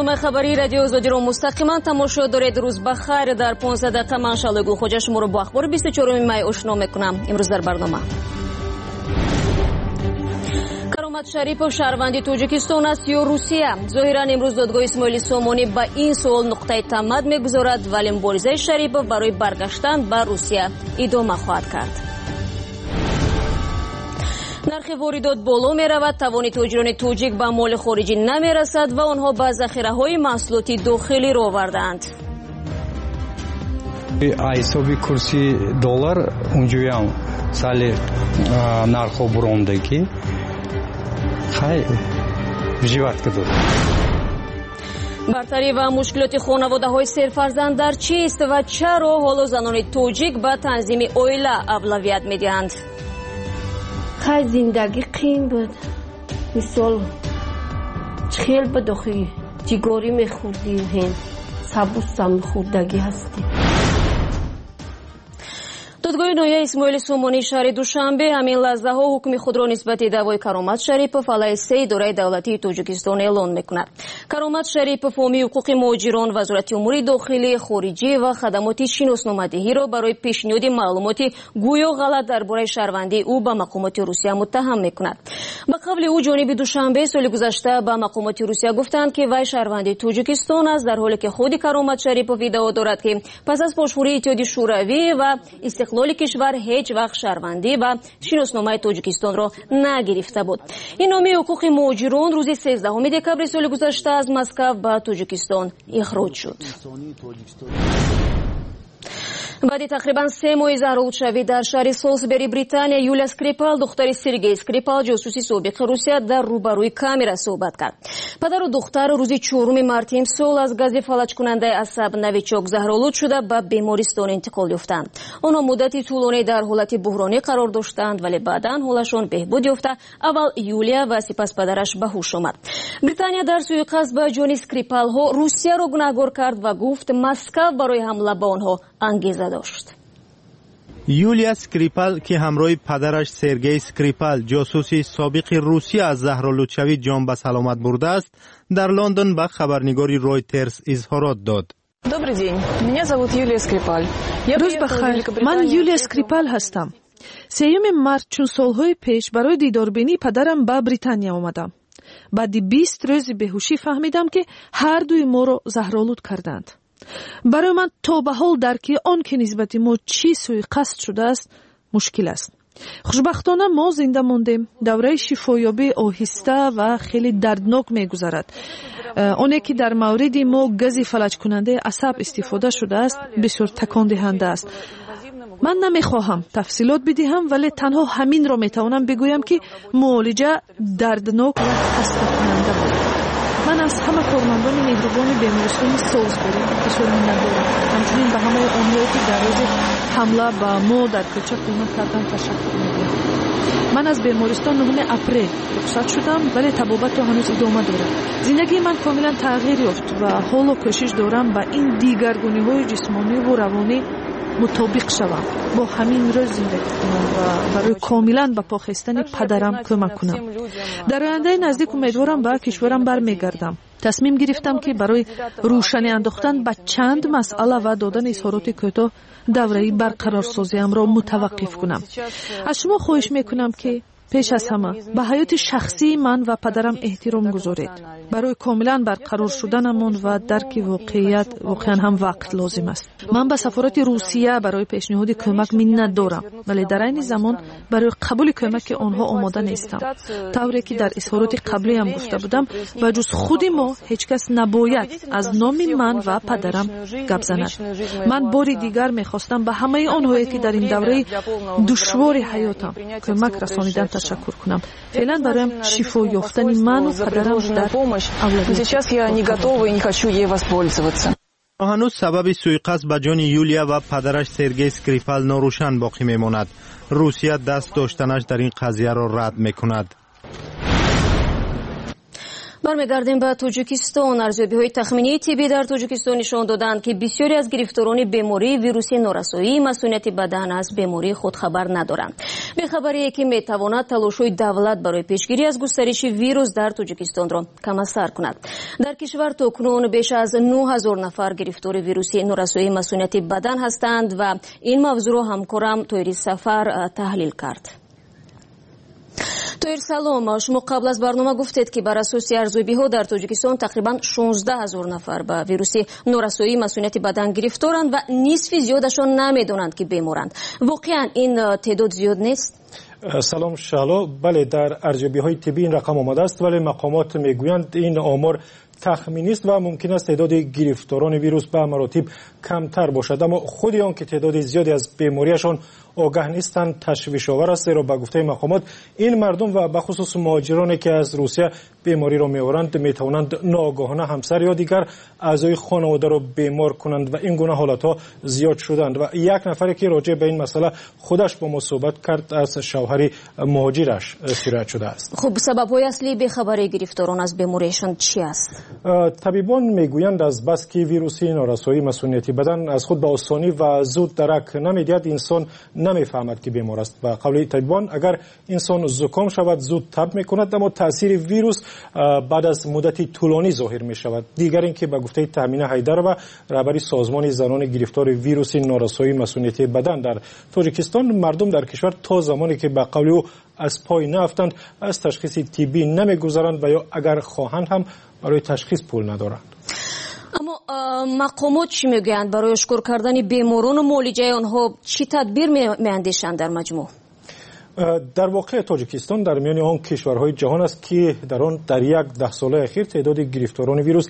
برنامه خبری رادیو آزادی رو مستقیما تماشا دارید. روز بخیر. در 15 دقیقه من شالگل خوجا شما رو با اخبار 24 می آشنا میکنم. امروز در برنامه کرامت شریف شهروندی تاجیکستان است یا روسیه؟ ظاهرا امروز دادگاه اسماعیل سامانی با این سوال نقطه تمام میگذارد، ولی مبارزه شریف برای برگشتن به روسیه ادامه خواهد کرد. نرخ واردات بالا می رود، توان تاجران تاجیک به مال خارجی نمی رسد و آنها به ذخیره های محصولات داخلی را آوردند. حسابی کورسی دلار اونجوری هم سال نرخ برآمدگی خیلی جیوت کرد. برتری و مشکلات خانواده های سرفرزند در چیست و چرا حالا زنان تاجیک به تنظیم اویله اولویت می دهند؟ خیلی زندگی قیم بود. مثال خیلی بداخی جیگاری میخوردیم، هم سبوس هم خوردگی هستیم. دادگاه نایه اسماعیل سامانی شهر دوشنبه همین لحظه ها حکم خود را نسبت دعوای کرامت شریف فعلی 3 اداره دولتی تاجیکستان اعلان میکند. کرامت شریف فهمی حقوق مهاجران، وزارت امور داخلی، خارجی و خدمات شناسنامه‌دهی را برای پیشنهاد معلومات گویا غلط درباره شهروندی او به مقامات روسیه متهم میکند. به قول او جانب دوشنبه سال گذشته به مقامات روسیه گفتند که وی شهروندی تاجیکستان است، در حالی که خود کرامت شریف ادعا دارد که پس از پاسپورت اتحادیه شوروی و استقلال کشور هیچ وقت شهروندی و شناسنامه تاجیکستان را نگرفته بود. این نامه حقوق مهاجران روز 13 دکبر سال گذشته از مسکو به تاجیکستان اخراج شد. بعد تقریبا 3 ماه زهره‌شوی در شهر سالزبری بریتانیا، یولیا اسکریپال دختر سرگئی اسکریپال جاسوس سابق روسیه در روبروی کامera صحبت کرد. پدر و دختر روز 4 مارت امسال از گاز فلج کننده عصب نویچوک زهرآلود شده به بیمارستان انتقال یافتند. آنها مدتی طولانی در حالت بحرانی قرار داشتند، ولی بعدا حالشان بهبود یافته اول یولیا و سپس پدرش به هوش آمد. بریتانیا در سوءقصد به جان اسکریپال ها روسیه را گناهکار کرد و گفت مسکو برای حمله به آنها انگیزه داشت. یولیا اسکریپال که همراه پدرش سرگئی اسکریپال جاسوس سابق روسیه از زهرآلودشوی جان به سلامت برده است، در لندن به خبرنگاری رویترز اظهارات داد. Добрый день. Меня зовут Юлия Скрипаль. روز بخیر. من یولیا اسکریپال هستم. 3 مارت چون سالهای پیش برای دیداربینی پدرم به بریتانیا آمدم. بعد 20 روز بیهوشی فهمیدم که هر دوی ما را زهرآلود کردند. برای من تا به حال درکی آن که نسبت ما چی سوءقصد شده است مشکل است. خوشبختانه ما زنده ماندیم. دوره شفایابی آهسته و خیلی دردناک میگذرد. آنی که در مورد ما گاز فلج کننده عصب استفاده شده است بسیار تکان دهنده است. من نمیخواهم تفصیلات بدهم، ولی تنها همین را میتوانم بگویم که معالجه دردناک و خسته کننده بود. من از همه کارمندان مهربان بیمارستان سالزبری بسیار می‌دارم. همچنین به همه آنهایی که در روز حمله به ما در کوچه کمک کردند تشکر می‌گویم. من از بیمارستان 9 اپریل رخصت شدم، ولی طبابت هنوز ادامه دارد. زندگی من کاملا تغییر یافت و حالا کوشش دارم به این دیگرگونی‌های جسمانی و روانی مطابق شوم. با همین روز زندگی کنم و برای کاملا به پاخستن پدرم کمک کنم. در آینده نزدیک امیدوارم به کشورم برمیگردم. تصمیم گرفتم که برای روشنی انداختن به چند مسئله و دادن اظهارات کوتاه دوره برقرارسازیم را متوقف کنم. از شما خواهش میکنم که پیش از همه به حیات شخصی من و پدرم احترام گذارید. برای کاملا برقرار شدنمان و درک واقعیت واقعا هم وقت لازم است. من به سفارت روسیه برای پیشنهاد کمک منت دارم، ولی در این زمان برای قبول کمک آنها آماده نیستم. طوری که در اظهارات قبلی هم گفته بودم، به جز خود ما هیچ کس نباید از نام من و پدرم گپ زند. من بار دیگر میخواستم به همه آنهایی که در این دوره دشوار حیاتم کمک رسانیدن تشکر کنم. فعلا برایم شفا یافتن من و پدرم در Сейчас я не готова и не хочу ей воспользоваться. هنوز سبب سوءقصد به جان یولیا و پدرش سرگئی اسکریپال ناروشن باقی میماند. روسیه دست داشتنش در این قضیه را رد میکند. برمیگردیم به تاجیکستان. ارزیابی‌های تخمینی طبی در تاجیکستان نشان دادند که بسیاری از گرفتاران بیماری ویروسی نورسایی مسئولیت بدن از بیماری خود خبر ندارند. بی‌خبری که میتواند تلاش‌های دولت برای پیشگیری از گسترش ویروس در تاجیکستان را کم‌اثر کند. در کشور تاکنون بیش از 9000 نفر گرفتار ویروسی نورسایی مسئولیت بدن هستند و این موضوع را همکارم تویری سفر تحلیل کرد. تویر سلام، شما قبل از برنامه گفتید که بر اساس ارزیابی‌ها در تاجیکستان تقریبا 16000 نفر به ویروس نورسایی مسئولیت بدن گرفتارند و نصف زیادشان نمیدونند که بیمارند. واقعا این تعداد زیاد نیست؟ سلام شالو، بله در ارزیابی‌های طبی این رقم آمده است، ولی مقامات میگویند این آمار تخمینی است و ممکن است تعداد گرفتاران ویروس به مراتب کمتر باشد، اما خود آن که تعداد زیادی از بیماریشان آگاه نیستند تشویش آور است، زیرا به گفته مقامات این مردم و به خصوص مهاجرانی که از روسیه بیماری را می‌آورند می‌توانند ناگهانه همسر یا دیگر اعضای خانواده را بیمار کنند و این گونه حالت‌ها زیاد شدند و یک نفری که راجع به این مسئله خودش با ما صحبت کرد از شوهر مهاجرش شکایت شده است. خب سبب‌های اصلی بی‌خبری گرفتاران از بیماریشان چی است؟ طبیبان میگویند از بس که ویروس نورسایی مسئولیت بدن از خود به آسانی و زود درک نمی‌دهد، انسان نمی‌فهمد که بیمار است. به قول طبیبان اگر انسان زکام شود زود تب می‌کند، اما تاثیر ویروس بعد از مدتی طولانی ظاهر می‌شود. دیگر اینکه به گفته تامین حیدر و رهبری سازمان زنان گرفتار ویروس نورسایی مسئولیت بدن در تاجیکستان، مردم در کشور تا زمانی که به قول او از پای نرفتند از تشخیص طبی نمی‌گذرند و یا اگر خواهند هم برای تشخیص پول ندارند. اما مقامات چی میگویند؟ برای اشکار کردن بیماران و معالجه آنها چی تدبیر میاندیشند در مجموع؟ در واقع تاجیکستان در میان آن کشورهای جهان است که در آن در یک 10 ساله اخیر تعداد گرفتاران ویروس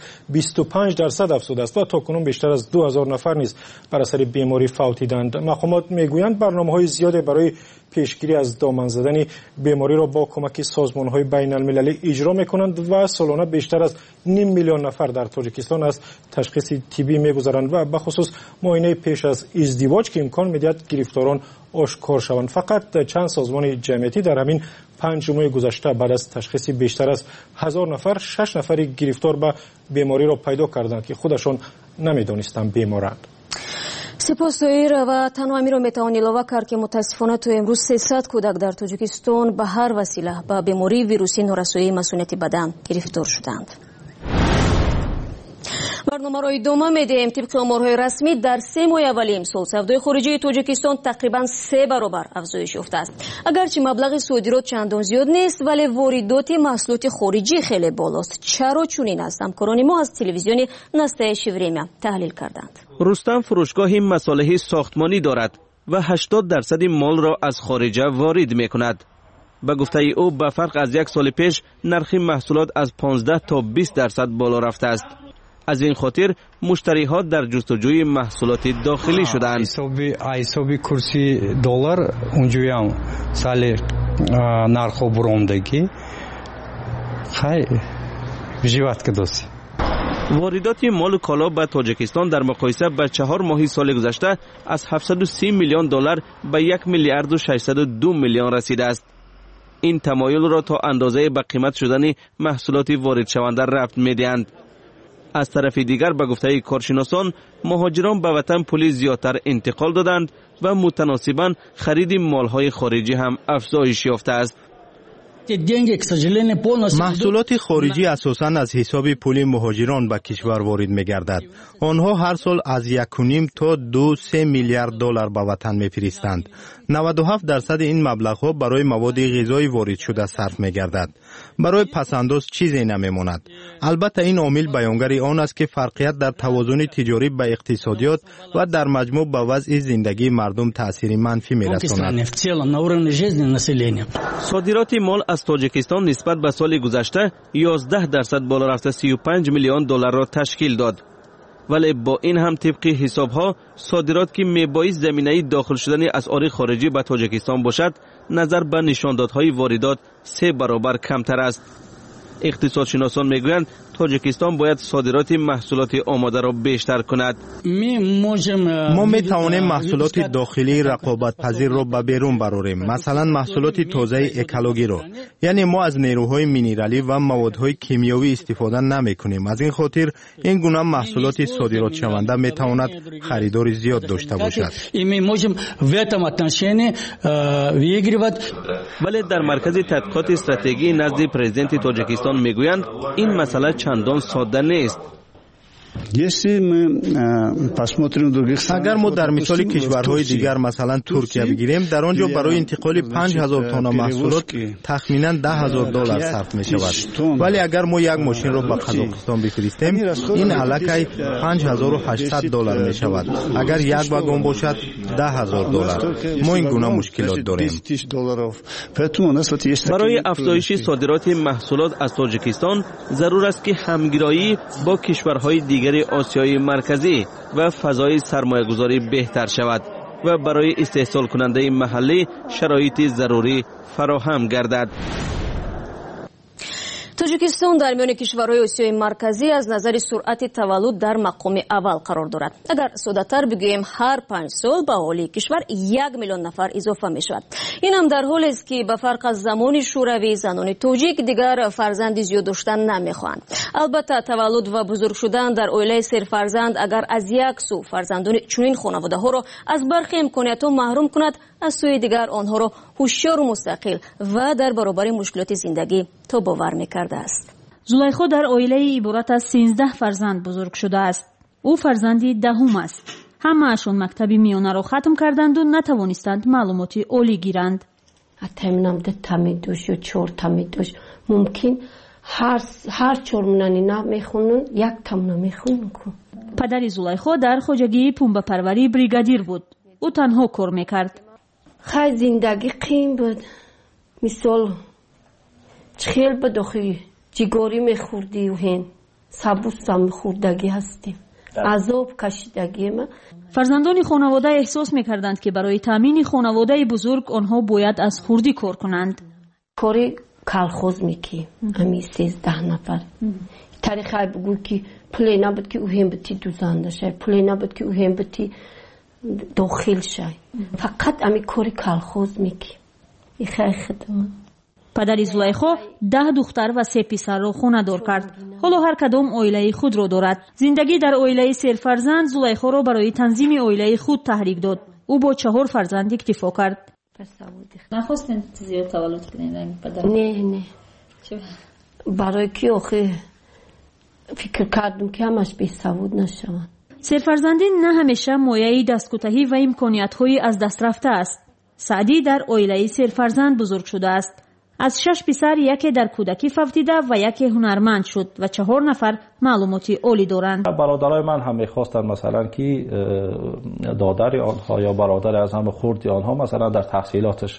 25% افزوده است و تاکنون بیشتر از 2000 نفر نیز بر اثر بیماری فوتیدند. مقامات میگویند برنامه‌های زیادی برای پیشگیری از دامن زدن بیماری را با کمک سازمان‌های بین‌المللی اجرا می‌کنند و سالانه بیشتر از 5 میلیون نفر در تاجیکستان از تشخیص طبی می‌گذرند و به خصوص معاینه پیش از ازدواج که امکان می‌دهد گرفتاران آشکار شوند. فقط چند سازمان جمعیتی در همین 5 ماه گذشته بعد از تشخیص بیشتر از 1000 نفر 6 نفر گرفتار به بیماری را پیدا کردند که خودشان نمی‌دانستند بیمارند. سپاس تویر و تنها امیر را میتوان علاوه کرد که متاسفانه تو امروز 300 کودک در تاجیکستان به هر وسیله به بیماری ویروسی نورسایی مسئولیت بدن گرفتار شدند. برنامه را ادامه میدیم. طبق آمارهای رسمی در 3 ماه اول امسال سودای خارجی تاجیکستان تقریبا 3 برابر افزایش یافته است. اگرچه مبلغ صادرات چندان زیاد نیست ولی واردات محصولات خارجی خیلی بالاست. چرا چنین است؟ همکاران ما از تلویزیون نستایش وریمیا تحلیل کردند. رستم فروشگاهی مصالح ساختمانی دارد و 80% مال را از خارج وارد میکند. به گفته او به فرق از 1 سال پیش نرخ محصولات از 15 تا 20% بالا رفته است. از این خاطر مشتری ها در جستجوی محصولات داخلی شدند. حسابی کورسی دلار اونجوری هم سال نرخ بروندگی خیلی جیوت کدوسی. واردات مال و کالا به تاجیکستان در مقایسه با 4 ماه سال گذشته از 730 میلیون دلار به 1 میلیارد و 602 میلیون رسیده است. این تمایل را تا اندازه به قیمت شدن محصولات وارد شونده رفت می‌دهند. از طرف دیگر به گفته کارشناسان مهاجران به وطن پول زیادتر انتقال دادند و متناسباً خرید مالهای خارجی هم افزایش یافته است. محصولات خارجی اساساً از حساب پول مهاجران به کشور وارد می‌گردد. آنها هر سال از 1.5 تا 2-3 میلیارد دلار به وطن می‌فرستند. 97% این مبلغ‌ها برای مواد غذایی وارد شده صرف می‌گردد. برای پسنداز چیزی نمی‌ماند. البته این عامل بیانگر آن است که فرقیت در توازن تجاری به اقتصادیات و در مجموع به وضع زندگی مردم تأثیر منفی می‌رساند. صادرات مال از تاجیکستان نسبت به سال گذشته 11% بالا رفته 35 میلیون دلار را تشکیل داد. ولی با این هم طبق حسابها صادرات که میبایست زمینه داخل شدن اسعار خارجی به تاجیکستان باشد نظر به نشاندادهای واردات 3 برابر کمتر است. اقتصادشناسان میگویند تاجیکستان باید صادرات محصولات آماده را بیشتر کند. ما می توانیم محصولات داخلی رقابت پذیر را به بیرون براریم، مثلا محصولات تازه اکولوژی را. یعنی ما از نیروهای مینرالی و موادهای کیمیایی استفاده نمی کنیم. از این خاطر این گونه محصولات صادرات شونده می تواند خریدار زیاد داشته باشد. ولی در مرکز تحقیقات استراتژی نزد پرزیدنت تاجیکستان میگویند این مسئله چندان ساده نیست. اگر ما در مثال کشورهای دیگر مثلا ترکیه بگیریم، در آنجا برای انتقال 5000 تن محصولات تخمینا $10,000 صرف می شود. ولی اگر ما یک ماشین را به قزاقستان بفرستیم، این الکی $5,800 می شود. اگر یک واگن باشد $10,000. ما این گونه مشکلات داریم. برای افزایش صادرات محصولات از تاجیکستان ضرور است که همگرایی با کشورهای دیگر آسیای مرکزی و فضای سرمایه‌گذاری بهتر شود و برای استحصال کننده محلی شرایط ضروری فراهم گردد. توجیکستان در میان کشورهای آسیای مرکزی از نظر سرعت تولد در مقام اول قرار دارد. اگر ساده‌تر بگوییم هر 5 سال به اهالی کشور 1 میلیون نفر اضافه می شود. این هم در حالی است که به فرق از زمان شوروی زنان تاجیک دیگر فرزند زیاد داشتن نمیخواهند. البته تولد و بزرگ شدن در عائله سرفرزند اگر از یک سو فرزندان چنین خانواده ها را از برخی امکانات محروم کند، از سوی دیگر آنها را هوشیار و مستقل و در برابر مشکلات زندگی تا باور می‌کرده است. زلیخا در عائله عبارت از 13 فرزند بزرگ شده است. او فرزندی دهم است. همه‌شان مکتب میانه را ختم کردند و نتوانستند معلومات عالی گیرند. اتمنم ده تمیدوش و 4 تمیدوش ممکن هر 4 منانی نه میخونن 1 تمنا میخونن. پدر زلیخا در خواجگی پنبه پروری بریگادیر بود. او تنها کار میکرد. خیلی زندگی قیم بود. مثال خیلی بدخی جیگاری میخوردی و هن سبوس هم خوردگی هستیم. عذاب کشیدگی ما. فرزندان خانواده احساس میکردند که برای تامین خانواده بزرگ آنها باید از خوردی کار کنند. کاری کالخوز میکی. امی 13 نفر. تاریخی بگو که پلی نبود که او هم بتی دوزنده شد. پلی نبود که او هم بتی داخل شد. فقط امی کاری کالخوز میکی. این خیلی خدمت. پدر زلیخا 10 دختر و 3 پسر را خانه‌دار کرد. حالا هر کدام عائله خود را دارد. زندگی در عائله سرفرزند زلیخا را برای تنظیم عائله خود تحریک داد. او با 4 فرزند اکتفا کرد. نخواستین زیاد تولد کنین پدر؟ نه. برای کی آخه فکر کردم که همش بی سواد نشوند. سرفرزندی نه همیشه مایه دستکوتاهی و امکانیت‌های از دست رفته است. سعدی در عائله سرفرزند بزرگ شده است. از 6 پسر یکی در کودکی فوتیده و یکی هنرمند شد و 4 نفر معلومات عالی دارند. برادرای من هم می‌خواستن مثلا که دادر آنها یا برادر از هم خردی آنها مثلا در تحصیلاتش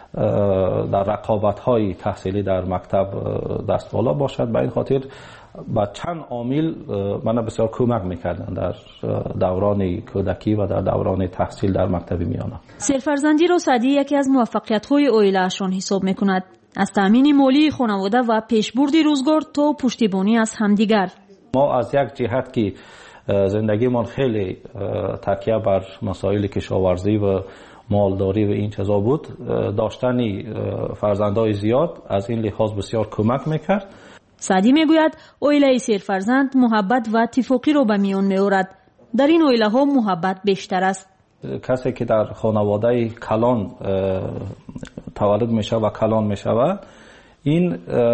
در رقابت‌های تحصیلی در مکتب دست بالا باشد. به این خاطر با چند عامل من بسیار کمک میکردن در دوران کودکی و در دوران تحصیل در مکتب میانه. سرفرزندی را سعدی یکی از موفقیت‌های عائله‌شان حساب میکند. از تامین مالی خانواده و پیشبرد روزگار تا پشتیبانی از همدیگر. ما از یک جهت که زندگیمان خیلی تکیه بر مسائل کشاورزی و مالداری و این چیزا بود، داشتن فرزندای زیاد از این لحاظ بسیار کمک میکرد. سعدی میگوید عائله سرفرزند محبت و اتفاقی را به میان میآورد. در این عائله ها محبت بیشتر است. کسی که در خانواده کلان تولد میشه و کلان میشود، این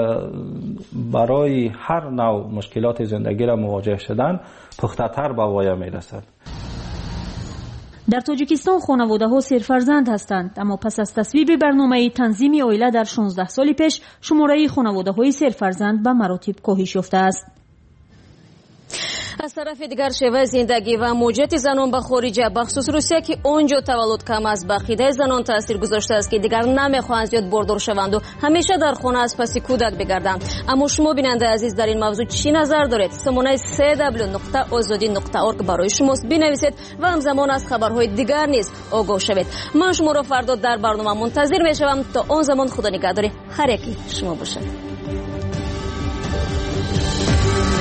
برای هر نوع مشکلات زندگی را مواجه شدن پخته‌تر به وایه میرسد. در تاجیکستان خانواده ها سرفرزند هستند، اما پس از تصویب برنامه تنظیم عائله در 16 سال پیش شماره خانواده های سرفرزند به مراتب کاهش یافته است. از طرف دیگر شیوه زندگی و موجودیت زنان به خارج بخصوص روسیه که آنجا تولد کم است به عقیده زنان تاثیر گذاشته است که دیگر نمیخواهند زیاد باردار شوند و همیشه در خانه از پس کودک بگردند. اما شما بیننده عزیز در این موضوع چی نظر دارید؟ سامانه www.azadi.org برای شماست. بنویسید و همزمان از خبرهای دیگر نیز آگاه شوید. من شما را فردا در برنامه منتظر میشوم. تا آن زمان خدا نگهدار هر یکی شما باشد.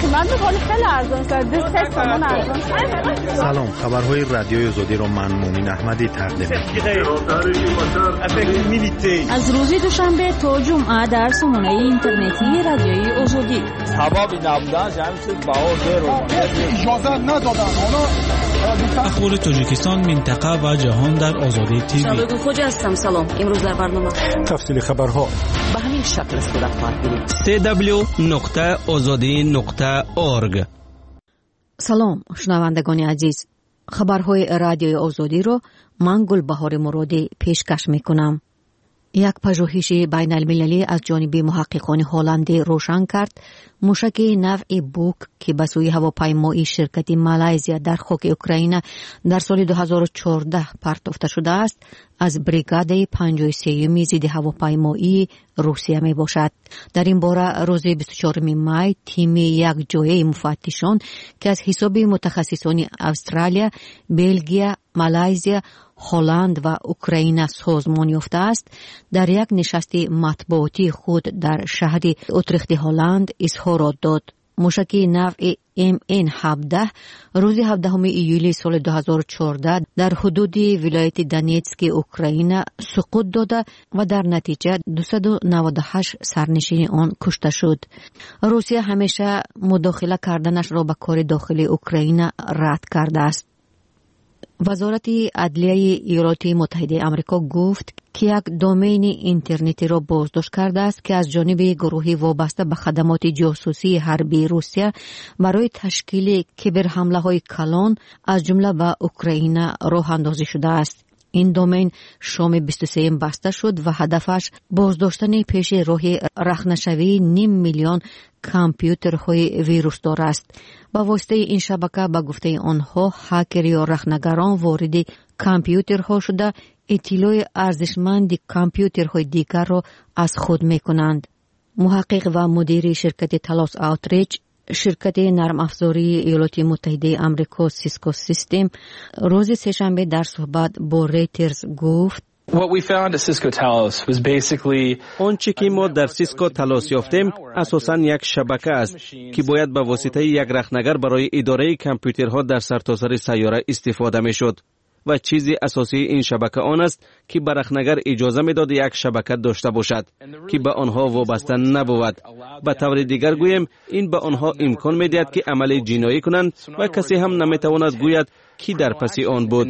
من می‌خوام خیلی ارزان شده 3 تومن ارزان. سلام، خبرهای رادیوی آزادی را من مومن احمدی تقدیم می‌کنم. از روز دوشنبه تا جمعه در سامانه اینترنتی رادیوی آزادی. سبب نبودن جمعیت باور رو اجازه ندادن. اخبار تاجیکستان، منطقه و جهان در آزادی تیوی. شبکه خوج هستم. سلام. امروز در برنامه تفصیل خبرها به همین شکل صورت خواهد گرفت. www.azadi.org. سلام شنوندگان عزیز، خبرهای رادیوی آزادی رو من گلبهار مرادی پیشکش میکنم. یک پژوهش بین المللی از جانب محققان هلندی روشن کرد موشک نوع بوک که به سوی هواپیمایی شرکت مالایزیا در خاک اوکراین در سال 2014 پرتافته شده است از بریگاد 53 ضد هواپیمایی روسیه می باشد. در این باره روز 24 می تیم یک جایه مفتشان که از حساب متخصصان استرالیا، بلژیم، مالایزیا، هلند و اوکراین سازمان یافته است در یک نشست مطبوعاتی خود در شهر اوترخت هلند اظهارات داد. موشک نوع MN17 روز 17 ایولی سال 2014 در حدود ولایت دونیتسک اوکراین سقوط داده و در نتیجه 298 سرنشین آن کشته شد. روسیه همیشه مداخله کردنش را به کار داخلی اوکراین رد کرده است. وزارت عدلیه ایالات متحده آمریکا گفت که یک دومین اینترنتی را بازداشت کرده است که از جانب گروهی وابسته به خدمات جاسوسی حربی روسیه برای تشکیل کیبر حمله های کلان از جمله به اوکراین راه اندازی شده است. این دومین شام 23 بسته شد و هدفش بازداشتن پیش راه رخنه‌شوی 500,000 کامپیوترهای ویروس دار است. با واسطه این شبکه به گفته آنها هکر یا رخنه‌گران وارد کامپیوترها شده اطلاع ارزشمند کامپیوترهای دیگر را از خود می‌کنند. محقق و مدیر شرکت تلاس آوتریچ، شرکت نرم افزاری ایالات متحده آمریکا سیسکو سیستم، روز سه‌شنبه در صحبت با ریترز گفت آنچه که ما در سیسکو تلاس یافتیم اساساً یک شبکه است که باید به واسطه یک رخنه‌گر برای اداره کامپیوترها در سرتاسر سیاره استفاده می‌شد و چیزی اساسی این شبکه آن است که به رخنه‌گر اجازه می‌داد یک شبکه داشته باشد که به آنها وابسته نبود. به طور دیگر گویم این به آنها امکان می‌دهد که عمل جنایی کنند و کسی هم نمی‌تواند گوید کی در پس آن بود.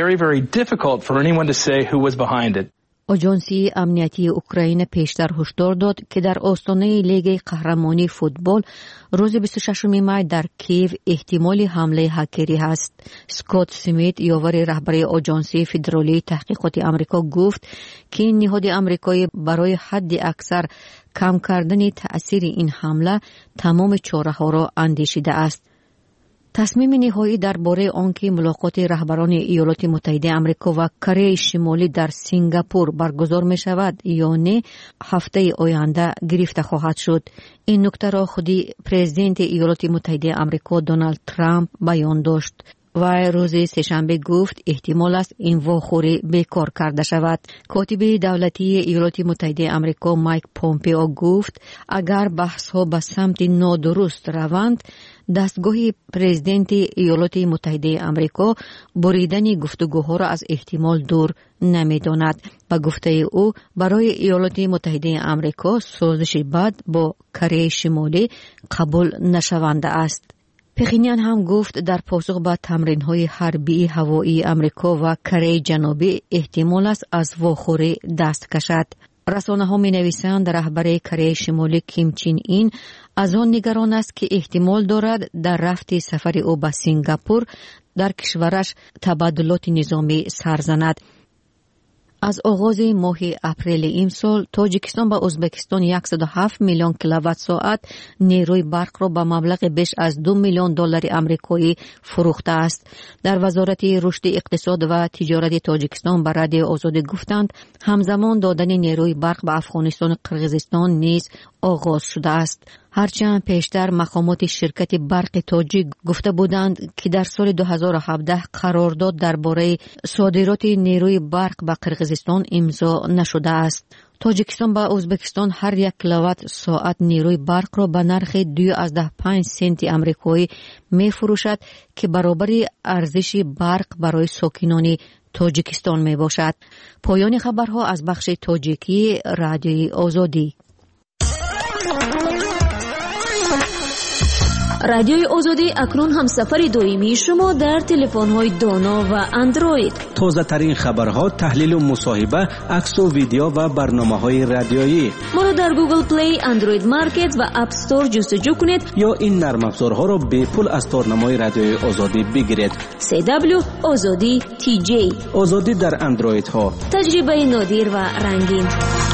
آژانسی امنیتی اوکراین پیشتر هشدار داد که در آستانه لیگ قهرمانی فوتبال روز 26 می در کیو احتمال حمله هکری است. اسکات سمیت یاور رهبر آژانسی فدرالی تحقیقات آمریکا گفت که این نهاد آمریکایی برای حد اکثر کم کردن تأثیر این حمله تمام چاره‌ها را اندیشیده است. تصمیم نهایی درباره آنکه ملاقات رهبران ایالات متحده آمریکا و کره شمالی در سینگاپور برگزار می شود یا نه هفته آینده گرفته خواهد شد. این نکته را خودی پرزیدنت ایالات متحده آمریکا دونالد ترامپ بیان داشت و روز سه‌شنبه گفت احتمال است این واخوری بیکار کرده شود. کاتب دولتی ایالات متحده آمریکا مایک پومپئو گفت اگر بحث ها به سمت نادرست روند دستگاه پرزیدنت ایالات متحده آمریکا بریدن گفتگوها را از احتمال دور نمی‌داند. با گفته او برای ایالات متحده آمریکا سازش بعد با کره شمالی قبول نشونده است. پخینیان هم گفت در پاسخ به تمرین‌های حربی هوایی آمریکا و کره جنوبی احتمال است از واخوری دست کشد. رسانه‌ها می‌نویسند رهبر کره شمالی کیم چین این از آن نگران است که احتمال دارد در رفت سفر او به سینگاپور در کشورش تبادلات نظامی سر زند. از آغاز ماه اپریل امسال تاجیکستان به ازبکستان 107 میلیون کیلووات ساعت نیروی برق را به مبلغ بیش از 2 میلیون دلار آمریکایی فروخته است. در وزارت رشد اقتصاد و تجارت تاجیکستان به رادیو آزادی گفتند همزمان دادن نیروی برق به افغانستان و قرقیزستان نیز آغاز شده است. هرچند پیشتر مقامات شرکت برق تاجیک گفته بودند که در سال 2017 قرارداد درباره صادرات نیروی برق به قرقیزستان امضا نشده است. تاجیکستان با ازبکستان هر 1 کیلووات ساعت نیروی برق را به نرخ 2.5 سنت آمریکایی می فروشد که برابر ارزش برق برای ساکنان تاجیکستان می باشد. پایان خبرها از بخش تاجیکی رادیوی آزادی. رادیوی آزادی اکنون هم سفر دائمی شما در تلفن‌های دانا و اندروید. تازه ترین خبرها، تحلیل و مصاحبه، عکس و ویدیو و برنامه‌های رادیویی. ما را در گوگل پلی، اندروید مارکت و اپ استور جستجو کنید یا این نرم افزارها را به پول از تارنمای رادیوی آزادی بگیرید. CW آزادی TJ. آزادی در اندروید ها. تجربه نادر و رنگین.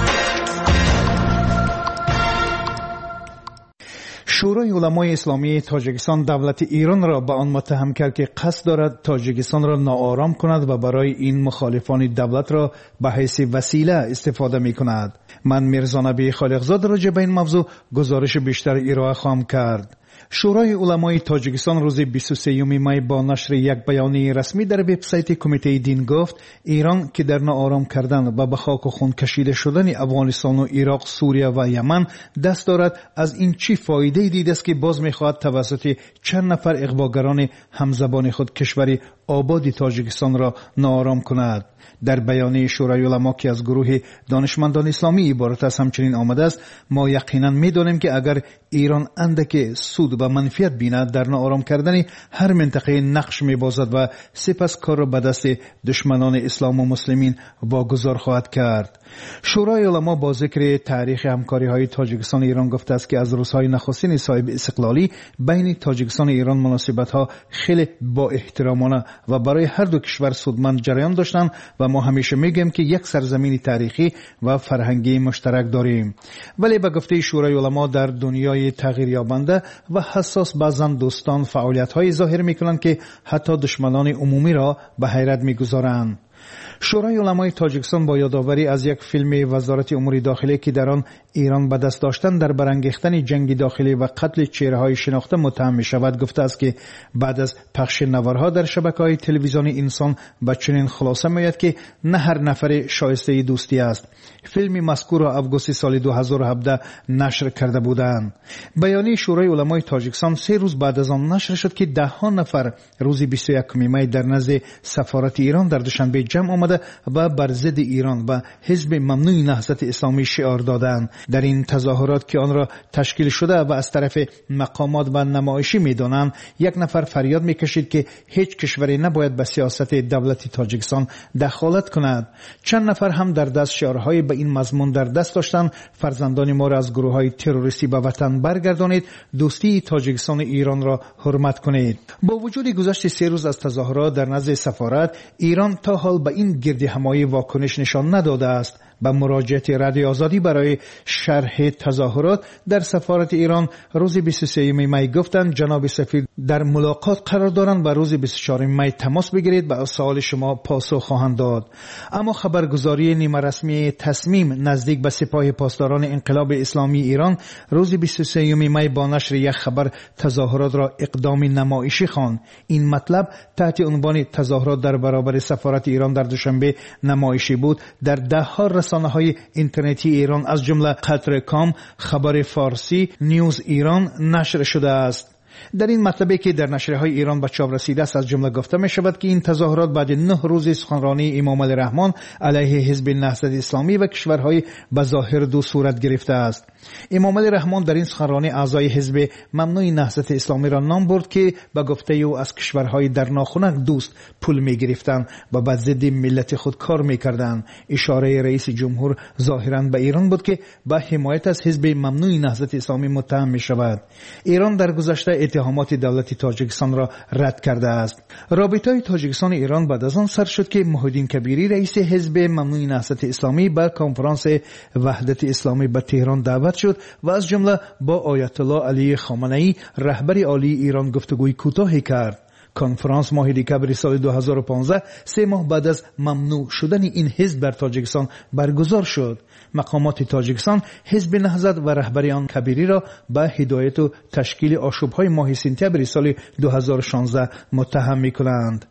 شورای علمای اسلامی تاجیکستان دولت ایران را به آن متهم کرد که قصد دارد تاجیکستان را ناآرام کند و برای این مخالفان دولت را به حیث وسیله استفاده می کند. من میرزا نبی خالقزاد راجع به این موضوع گزارش بیشتر ارائه خواهم کرد. شورای علمای تاجیکستان روز 23 می با نشر یک بیانیه رسمی در وبسایت کمیته دین گفت ایران که در ناآرام کردن و به خاک و خون کشیده شدن افغانستان و عراق، سوریه و یمن دست دارد، از این چی فایده دیده است که باز می‌خواهد توسط چند نفر اغواگران همزبان خود کشور آباد تاجیکستان را ناآرام کند. در بیانیه شورای علما که از گروه دانشمندان اسلامی عبارت است همچنین آمده است: ما یقینا می‌دانیم که اگر ایران اندک سود و منفعت بیند در ناآرام کردن هر منطقه نقش می‌بازد و سپس کار را به دست دشمنان اسلام و مسلمین واگذار خواهد کرد. شورای علما با ذکر تاریخ همکاری‌های تاجیکستان و ایران گفته است که از روزهای نخستین صاحب استقلالی بین تاجیکستان و ایران مناسبت‌ها خیلی با احترامانه و برای هر دو کشور سودمند جریان داشتند و ما همیشه میگیم که یک سرزمین تاریخی و فرهنگی مشترک داریم. ولی به گفته شورای علما در دنیای تغییر یابنده و حساس بعضا دوستان فعالیت‌های ظاهر می‌کنند که حتی دشمنان عمومی را به حیرت می‌گذارند. شورای علمای تاجیکستان با یادآوری از یک فیلم وزارت امور داخلی که در آن ایران به دست داشتن در برانگیختن جنگ داخلی و قتل چهره‌های شناخته متهم می‌شود گفته است که بعد از پخش نوارها در شبکه‌های تلویزیونی انسان به چنین خلاصه می‌آید که نه هر نفر شایسته دوستی است. فیلم مذکور را اوگوست سال 2017 نشر کرده بودند. بیانیه شورای علمای تاجیکستان 3 روز بعد از آن نشر شد که ده‌ها نفر روز 21 می در نزد سفارت ایران در دوشنبه جمع آمده و بر ضد ایران و حزب ممنوع نهضت اسلامی شعار دادند. در این تظاهرات که آن را تشکیل شده و از طرف مقامات و نمایشی می‌دانند، یک نفر فریاد می‌کشید که هیچ کشوری نباید به سیاست دولت تاجیکستان دخالت کند. چند نفر هم در دست شعارهای به این مضمون در دست داشتند: فرزندان ما را از گروه‌های تروریستی به وطن برگردانید، دوستی تاجیکستان و ایران را حرمت کنید. با وجود گذشت 3 روز از تظاهرات در نزد سفارت، ایران تا حال به این گردهمایی واکنش نشان نداده است. با مراجعه رادیو آزادی برای شرح تظاهرات در سفارت ایران روز 23 می گفتند جناب سفیر در ملاقات قرار دارند و روز 24 می تماس بگیرید و سوال شما پاسخ خواهند داد. اما خبرگزاری نیمه رسمی تصمیم نزدیک به سپاه پاسداران انقلاب اسلامی ایران روز 23 می با نشر یک خبر تظاهرات را اقدام نمایشی خواند. این مطلب تحت عنوان تظاهرات در برابر سفارت ایران در دوشنبه نمایشی بود. در ده‌ها رسانه‌های اینترنتی ایران از جمله قطرکام، خبر فارسی، نیوز ایران نشر شده است. در این مطلبی که در نشریه‌های ایران به چاپ رسیده است از جمله گفته می شود که این تظاهرات بعد 9 روز سخنرانی امام علی رحمان علیه حزب نهضت اسلامی و کشورهای به ظاهر دو صورت گرفته است. امام علی رحمان در این سخنرانی اعضای حزب ممنوع نهضت اسلامی را نام برد که به گفته او از کشورهای در ناخنک دوست پول می گرفتند و به ضد ملت خود کار می کردند. اشاره رئیس جمهور ظاهراً به ایران بود که به حمایت از حزب ممنوع نهضت اسلامی متهم می شود. ایران در گذشته اتهامات دولت تاجیکستان را رد کرده است. رابطه تاجیکستان و ایران بعد از آن سر شد که محیدین کبیری رئیس حزب ممنوع نهضت اسلامی به کنفرانس وحدت اسلامی به تهران دعوت شد و از جمله با آیت الله علی خامنه‌ای رهبر عالی ایران گفتگوی کوتاهی کرد. کنفرانس ماه دکمبر سال 2015 3 ماه بعد از ممنوع شدن این حزب در تاجیکستان برگزار شد. مقامات تاجیکستان حزب نهضت و رهبر آن کبیری را به هدایت و تشکیل آشوب‌های ماه سپتامبر سال 2016 متهم می‌کنند.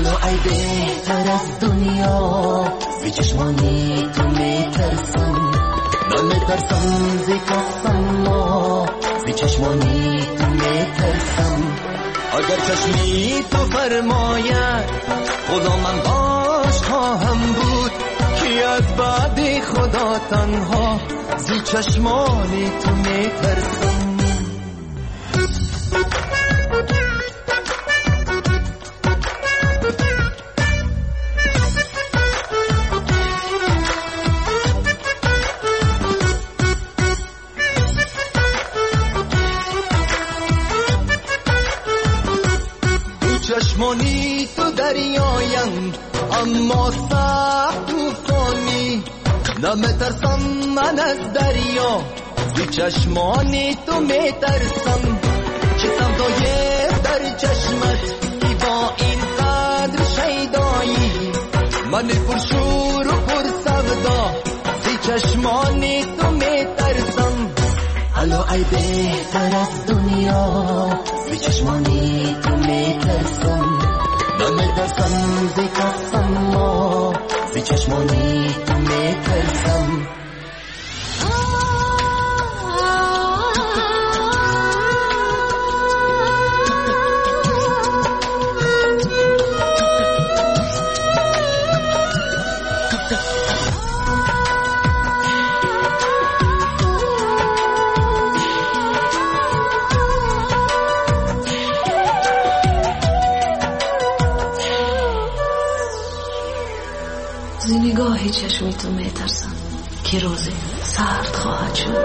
حالا ای بهتر از دنیا بی چشمانی تو میترسم نمیترسم زی کسم ما بی چشمانی تو میترسم اگر چشمی تو فرماید خدا من باش خواهم بود که از بعد خدا تنها زی چشمانی تو میترسم چشمانی تو دریایند اما سخت طوفانی نمیترسم من از دریا زی چشمانی تو میترسم چه سودای در چشمت ای با این قدر شیدایی من پرشور و پر سودا زی چشمانی تو میترسم حالا ای بهتر از دنیا زی چشمانی تو میترسم نمیترسم زی کسم ما زی چشمانی تو میترسم نگاه چشمی تو میترسم که روزی سرد خواهد شد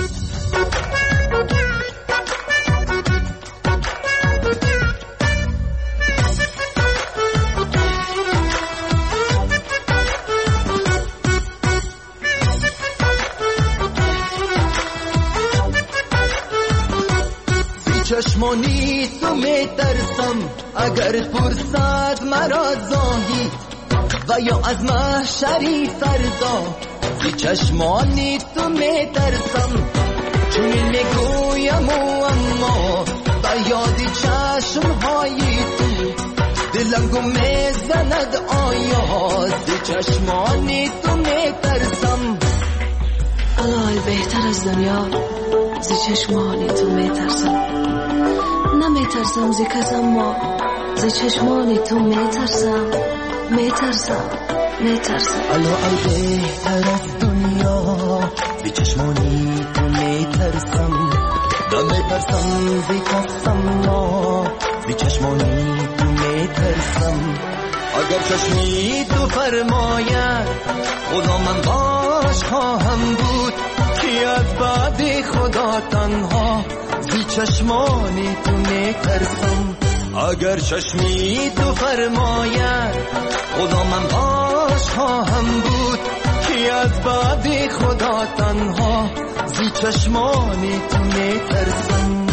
چشمانی تو میترسم اگر پرسد مرا زاهی و یا از محشری فردا زی چشمانی تو میترسم چون میگویم و اما با یادی چشمهای تو دلم گم میزند آیا زی چشمانی تو میترسم الهی بهتر از دنیا زی چشمانی تو میترسم نمیترسم زی کسم ما زی چشمانی تو میترسم میترسم الهی بهتر از دنیا زی چشمانی تو میترسم نمیترسم زی کسم ما زی چشمانی تو میترسم اگر چشمی تو فرماید خدا من باش خواهم بود که از بعد خدا تنها زی چشمانی تو میترسم اگر چشمی تو فرماید خدا من باش خواهم بود که از بعد خدا تنها زی چشمانی تو میترسم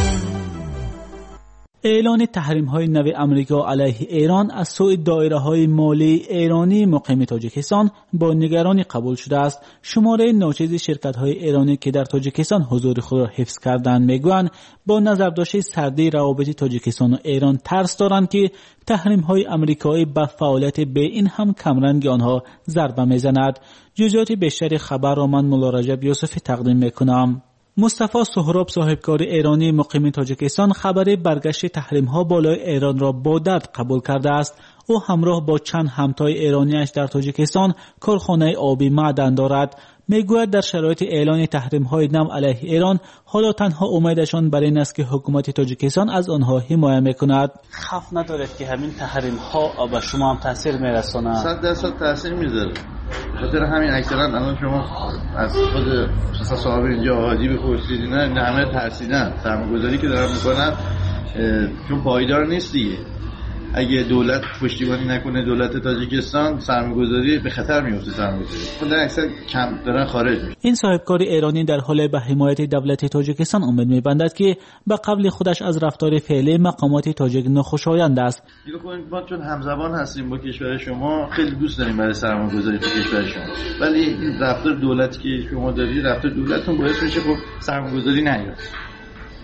اعلان تحریم‌های نو آمریکا علیه ایران از سوی دایره‌های مالی ایرانی مقیم تاجیکستان با نگرانی قبول شده است. شماره ناچیز شرکت‌های ایرانی که در تاجیکستان حضور خود را حفظ کردند میگویند با نظر داشته سردی روابط تاجیکستان و ایران ترس دارند که تحریم‌های آمریکایی به فعالیت به این هم کمرنگ آنها ضربه میزند. جزئیات بیشتر خبر را من مولا رجب یوسفی تقدیم میکنم. مصطفی سهراب صاحبکار ایرانی مقیم تاجیکستان خبر برگشت تحریم‌ها بالای ایران را با درد قبول کرده است. او همراه با چند همتای ایرانیش در تاجیکستان کارخانه آبی معدن دارد. میگوید در شرایط اعلان تحریم‌های نو علیه ایران حالا تنها امیدشان بر این است که حکومت تاجیکستان از آنها حمایت میکند. خوف ندارد که همین تحریم‌ها به شما هم تاثیر میرساند؟ 100% تاثیر میذاره. خاطر همین اکثرا الان شما از خود صاحب اینجا حاجی بپرسید نه همه ترسیدن سرمایه‌گذاری که دارن میکنن چون پایدار نیست دیگه. اگه دولت پشتیبانی نکنه دولت تاجیکستان سرمایه‌گذاری به خطر میفته سرمایه‌گذاری خود اکثر کم دارن خارج میشه. این صاحبکار ایرانی در حال به حمایت دولت تاجیکستان امید می‌بندد که به قبل خودش از رفتار فعلی مقامات تاجیک ناخوشایند است. دیگه ما چون همزبان هستیم با کشور شما خیلی دوست داریم برای سرمایه‌گذاری تو کشور شما ولی این رفتار دولتی که شما دارید رفتار دولتتون باعث میشه خب سرمایه‌گذاری نیاد.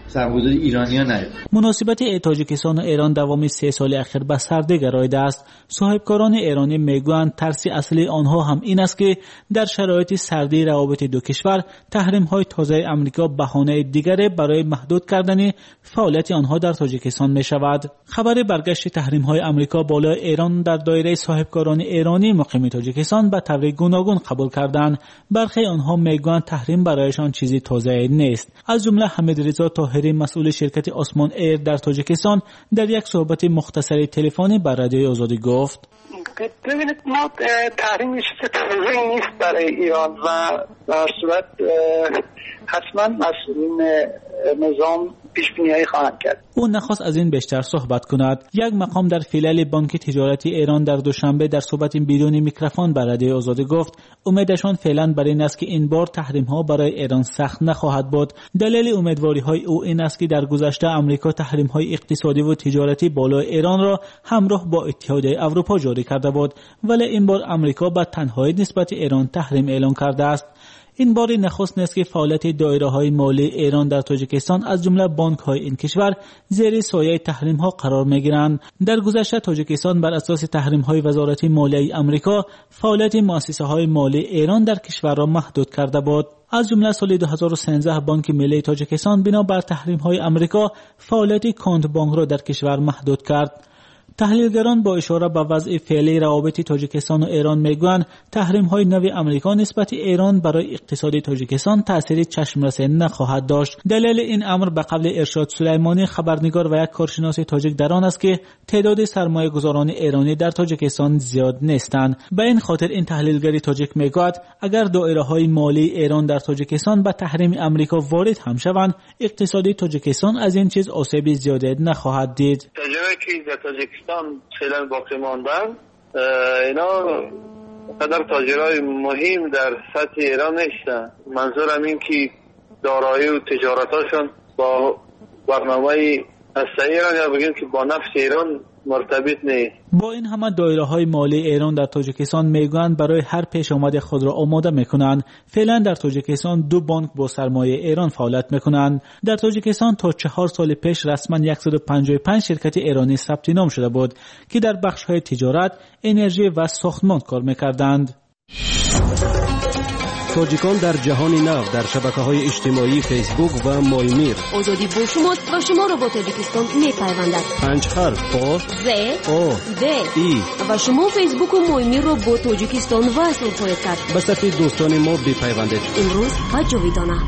سرمایه‌گذاری ایرانی‌ها نیاد. مناسبت تاجیکستان و ایران دوامی 3 سال اخیر به سرده گراییده است. صاحبکاران ایرانی میگویند ترس اصلی آنها هم این است که در شرایط سردی روابط دو کشور تحریم‌های تازه آمریکا بهانه دیگری برای محدود کردن فعالیت آنها در تاجیکستان می‌شود. خبر برگشت تحریم‌های آمریکا بالای ایران در دایره صاحبکاران ایرانی مقیم تاجیکستان به طور گوناگون قبول کردند. برخی آنها میگویند تحریم برایشان چیزی تازه نیست. از جمله حمیدرضا طاهری مسئول شرکت آسمان ایر در تاجیکستان در یک صحبت مختصر تلفنی با رادیوی آزادی گفت: ببینید ما تحریم چیز تازه‌ای نیست برای ایران و در صورت حتما مسئولین نظام پیش‌بینی‌هایی خواهند کرد. او نخواست از این بیشتر صحبت کند. یک مقام در فیلال بانک تجارتی ایران در دوشنبه در صحبت بدون میکروفون با رادیوی آزادی گفت امیدشان فعلا بر این است که این بار تحریم‌ها برای ایران سخت نخواهد بود. دلیل امیدواری‌های او این است که در گذشته آمریکا تحریم‌های اقتصادی و تجارتی بالای ایران را همراه با اتحادیه اروپا جاری کرده بود، ولی این بار آمریکا به تنهایی نسبت ایران تحریم اعلام کرده است. این بار نخست نیست که فعالیت دایره‌های مالی ایران در تاجیکستان از جمله بانک‌های این کشور زیر سایه تحریم‌ها قرار می‌گیرند. در گذشته تاجیکستان بر اساس تحریم‌های وزارت مالیه آمریکا فعالیت مؤسسه‌های مالی ایران در کشور را محدود کرده بود. از جمله سال 2013 بانک ملی تاجیکستان بنابر تحریم‌های آمریکا فعالیت کانت بانک را در کشور محدود کرد. تحلیلگران با اشاره به وضع فعلی روابط تاجیکستان و ایران میگویند تحریم‌های نو آمریکا نسبت ایران برای اقتصاد تاجیکستان تأثیر چشمرسه نخواهد داشت. دلیل این امر به قول ارشاد سلیمانی خبرنگار و یک کارشناس تاجیک در آن است که تعداد سرمایه‌گذاران ایرانی در تاجیکستان زیاد نیستند. به این خاطر این تحلیلگر تاجیک میگوید اگر دایره‌های مالی ایران در تاجیکستان به تحریم آمریکا وارد هم شوند اقتصاد تاجیکستان از این چیز آسیب زیادی نخواهد دید. فعلا باقی ماندن اینا قدر تاجرای مهم در سطح ایران نیستن. منظورم این که دارایی و تجارتاشون با برنامه هسته ایران یا بگیم که با نفت ایران مرتبط نیست. با این همه دایره‌های مالی ایران در تاجیکستان میگویند برای هر پیش آمد خود را آماده میکنند. فعلا در تاجیکستان 2 بانک با سرمایه ایران فعالیت میکنند. در تاجیکستان تا 4 سال پیش رسما 155 شرکت ایرانی ثبت نام شده بود که در بخش‌های تجارت، انرژی و ساختمان کار میکردند. تاجیکان در جهان نو در شبکه‌های اجتماعی فیسبوک و مایمیر. آزادی با شماست و شما را با تاجیکستان می‌پیوندد. 5 حرف با ز او د ای و شما فیسبوک و مایمیر را با تاجیکستان وصل خواهید کرد. به صفحه دوستان ما بپیوندید. امروز و جاویدانه.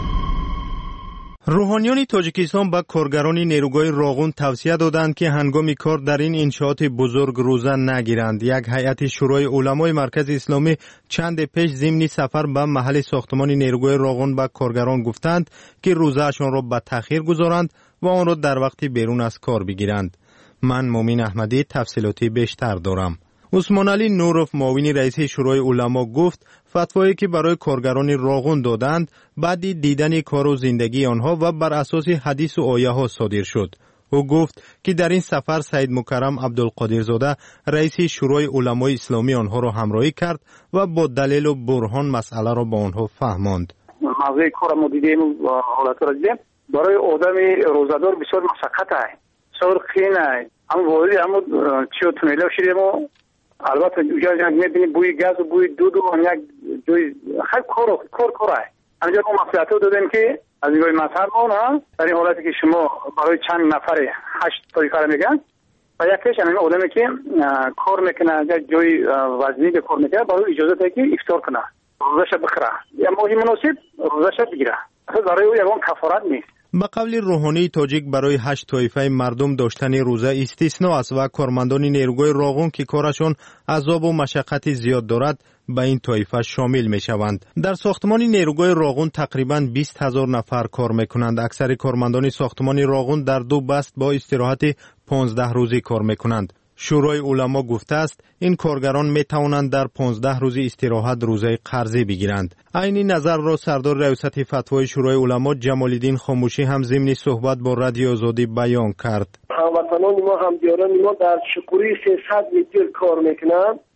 روحانیان تاجیکستان به کارگران نیروگاه راغون توصیه دادند که هنگام کار در این انشاءات بزرگ روزه نگیرند. یک هیئت شورای علمای مرکز اسلامی چند پیش ضمن سفر به محل ساختمان نیروگاه راغون به کارگران گفتند که روزهشان را به تأخیر گذارند و آن را در وقت بیرون از کار بگیرند. من مومین احمدی تفصیلاتی بیشتر دارم. عثمان علی نورف معاون رئیس شورای علما گفت فتوایی که برای کارگران راغون دادند بعد دیدن کار و زندگی آنها و بر اساس حدیث و آیه ها صادر شد. او گفت که در این سفر سید مکرم عبدالقادرزاده رئیس شورای علمای اسلامی آنها را همراهی کرد و با دلیل و برهان مسئله را با آنها فهماند. موضوع کار ما دیدیم و حالت را دیدیم برای آدم روزدار بسیار مشقت است. بسیار خیلی است. اما وارد اما چیو تونله شدیم و البته اونجا می‌بینید بوی گاز و بوی دود و یک جوی خیلی کار است. همینجا ما مصلحت دادیم که از نگاه مذهب ما در این حالتی که شما برای چند نفر 8 طایفه میگن و یکیش همین آدمی که کار میکنه یک جای وزنی که کار میکنه برای اجازه ده که افطار کنه روزش بخره یا ماهی مناسب روزش بگیره اصلا برای او یکان کفارت نیست. به قول روحانی تاجیک برای 8 طایفه مردم داشتن روزه استثناء است و کارمندان نیروگاه راغون که کارشان عذاب و مشقت زیاد دارد به این طایفه شامل می شوند. در ساختمان نیروگاه راغون تقریباً 20,000 نفر کار می کنند. اکثر کارمندان ساختمان راغون در 2 بست با استراحت 15 روزی کار می کنند. شورای علما گفته است این کارگران می توانند در 15 روز استراحت روزه قرضی بگیرند. عین نظر را سردار ریاست فتوای شورای علما جمال الدین خاموشی هم ضمن صحبت با رادیو آزادی بیان کرد. هموطنان ما همدیاران ما در شکوری 300 متر کار میکنند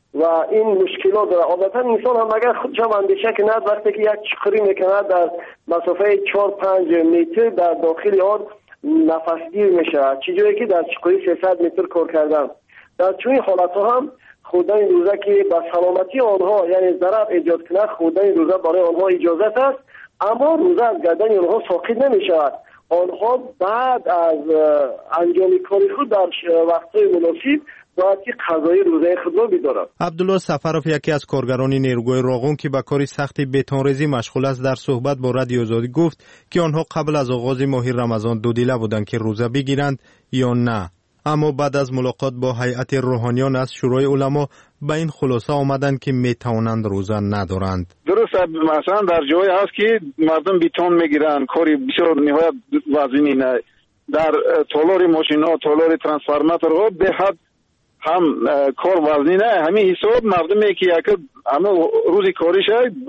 و این مشکلات داره. عادتا انسان هم اگر خودش هم اندیشه کند وقتی که یک چقری میکند در مسافه 4-5 متر در داخل آن نفسگیر میشه، چجوری که در چقری 300 متر کار کردن. در چنین حالتها هم خوردن این روزه که به سلامتی آنها یعنی ضرر ایجاد کنه، خوردن این روزه برای آنها اجازت است، اما روزه از گردن آنها ساقط نمی شود. آنها بعد از انجام کار خود در وقت‌های مناسب باید که قضای روزه خود را بدارند. عبدالله سفرов یکی از کارگران نیروگاه راغون که به کار سخت بتون‌ریزی مشغول است در صحبت با رادیو آزادی گفت که آنها قبل از آغاز ماه رمضان دودیله بودند که روزه بگیرند یا نه، اما بعد از ملاقات با هیئت روحانیان از شورای علما به این خلاصه آمدند که میتوانند روزه ندارند. درست، مثلا در جایی هست که مردم بیتون میگیرن، کاری بسیار نهایت وزنی نه، در تالار ماشینا، تالار ترانسفورماتورها به حد هم کار وزنی نه، همین حساب مردمی که یک همه روزی کاریش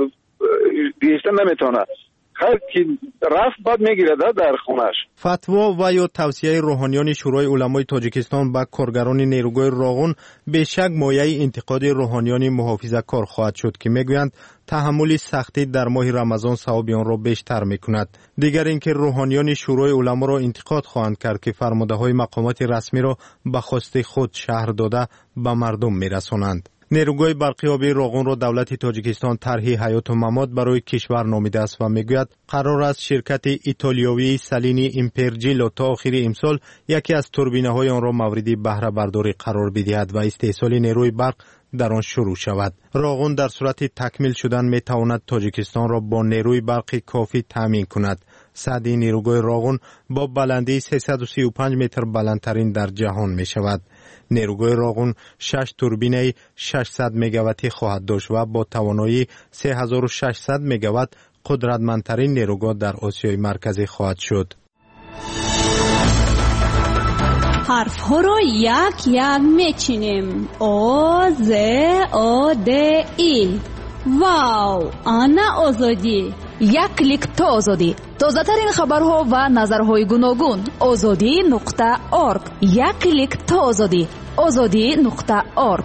گیشتن نمیتونه، خیر که رفت بعد میگیره در خونش. فتوا و یا توصیه روحانیان شورای علمای تاجیکستان به کارگران نیروگاه راغون به شک مایه انتقاد روحانیان محافظه‌کار خواهد شد که میگویند تحمل سختی در ماه رمضان ثواب آن را بیشتر میکند. دیگر اینکه روحانیان شورای علما را انتقاد خواهند کرد که فرمانده مقامات رسمی را به خواست خود شهر داده به مردم میرسانند. نیروگاه برقی آبی راغون را دولت تاجیکستان طرح حیات و ممات برای کشور نامیده است و میگوید قرار است شرکت ایتالیایی سالینی ایمپرجیلو تا آخر امسال یکی از توربینه‌های آن را مورد بهره برداری قرار بدهد و استحصال نیروی برق در آن شروع شود. راغون در صورت تکمیل شدن میتواند تاجیکستان را با نیروی برقی کافی تامین کند. سدی نیروگاه راغون با بلندی 335 متر بلندترین در جهان می شود. نیروگاه راغون 6 توربین 600 مگاواتی خواهد داشت و با توانایی 3600 مگاوات قدرتمندترین نیروگاه در آسیای مرکزی خواهد شد. حرف ها رو یک یک میچینیم. او ز او د ای. واو، آنا آزادی. یک کلیک تا آزادی. تازه ترین خبرها و نظرهای گوناگون. azadi.org. یک کلیک تا آزادی. azadi.org.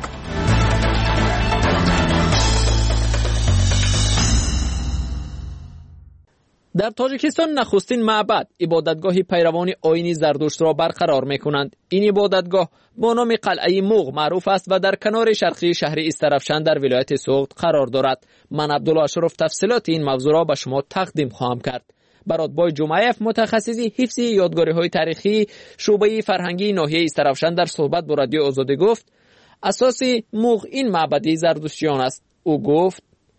در تاجیکستان نخستین معبد عبادتگاه پیروان آیین زردشت را برقرار می‌کنند. این عبادتگاه با نام قلعه موغ معروف است و در کنار شرقی شهر استرفشن در ولایت سوغد قرار دارد. من عبدالله اشرف تفصیلات این موضوع را به شما تقدیم خواهم کرد. برادبای جمعیف متخصص حفظ یادگاری‌های تاریخی شعبه فرهنگی ناحیه استرفشن در صحبت با رادیو آزادی گفت اساس موغ این معبد زردشتیان است. او گفت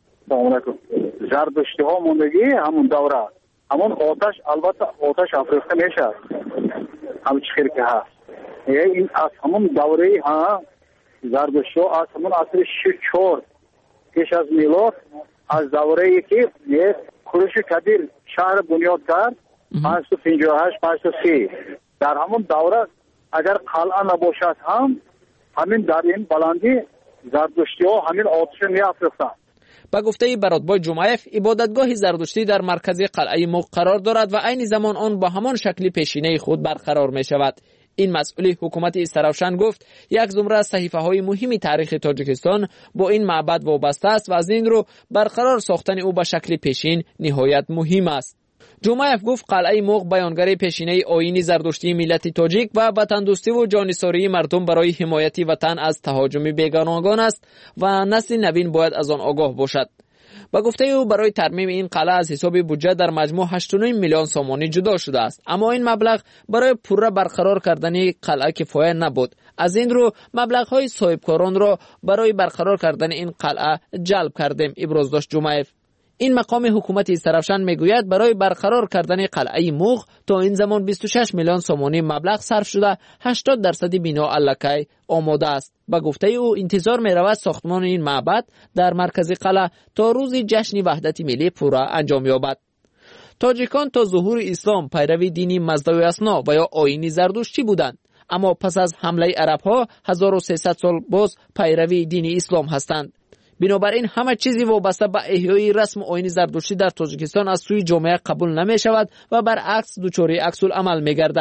زردشتی ها موندگی همون دوره، همون آتش، البته آتش افروخته میشه همون چخیر که هست، این از همون دوره ها زردشتی ها از همون عصر 4 پیش از میلاد، از دوره ای که کوروش کبیر شهر بنیاد کرد 558 530 در همون دوره اگر قلعه نباشد هم همین در این بلندی زردشتی ها همین آتش می افروختند. با گفته برادبای جمعیف عبادتگاه زردشتی در مرکز قلعه موغ قرار دارد و عین زمان آن با همان شکل پیشینه خود برقرار می شود. این مسئول حکومت استرفشن گفت یک زمره از صحیفه‌های مهمی تاریخ تاجیکستان با این معبد وابسته است و از این رو برقرار ساختن او به شکل پیشین نهایت مهم است. جمعیف گفت قلعه موغ بیانگر پیشینه آیین زردشتی ملت تاجیک و وطن‌دوستی و جانثاری مردم برای حمایت وطن از تهاجم بیگانگان است و نسل نوین باید از آن آگاه باشد. با گفته او برای ترمیم این قلعه از حساب بودجه در مجموع 8.5 میلیون سومانی جدا شده است، اما این مبلغ برای پوره برقرار کردن قلعه کفایه نبود. از این رو مبلغ‌های صاحبکاران را برای برقرار کردن این قلعه جلب کردیم، ابراز داشت جمعیف. این مقام حکومت استرفشن میگوید برای برقرار کردن قلعه موغ تا این زمان 26 میلیون سومانی مبلغ صرف شده، 80% بنا الکی آماده است. با گفته او انتظار می رود ساختمان این معبد در مرکز قلعه تا روز جشن وحدت ملی پورا انجام یابد. تاجیکان تا ظهور اسلام پیروی دینی مزدای اسنا و یا آیین زردشتی بودند، اما پس از حمله عرب ها 1300 سال باز پیروی دین اسلام هستند. بنابراین همه چیزی وابسته به احیای رسم آیین زردشتی در تاجیکستان از سوی جامعه قبول نمی شود و برعکس دچار عکس العمل می گردد.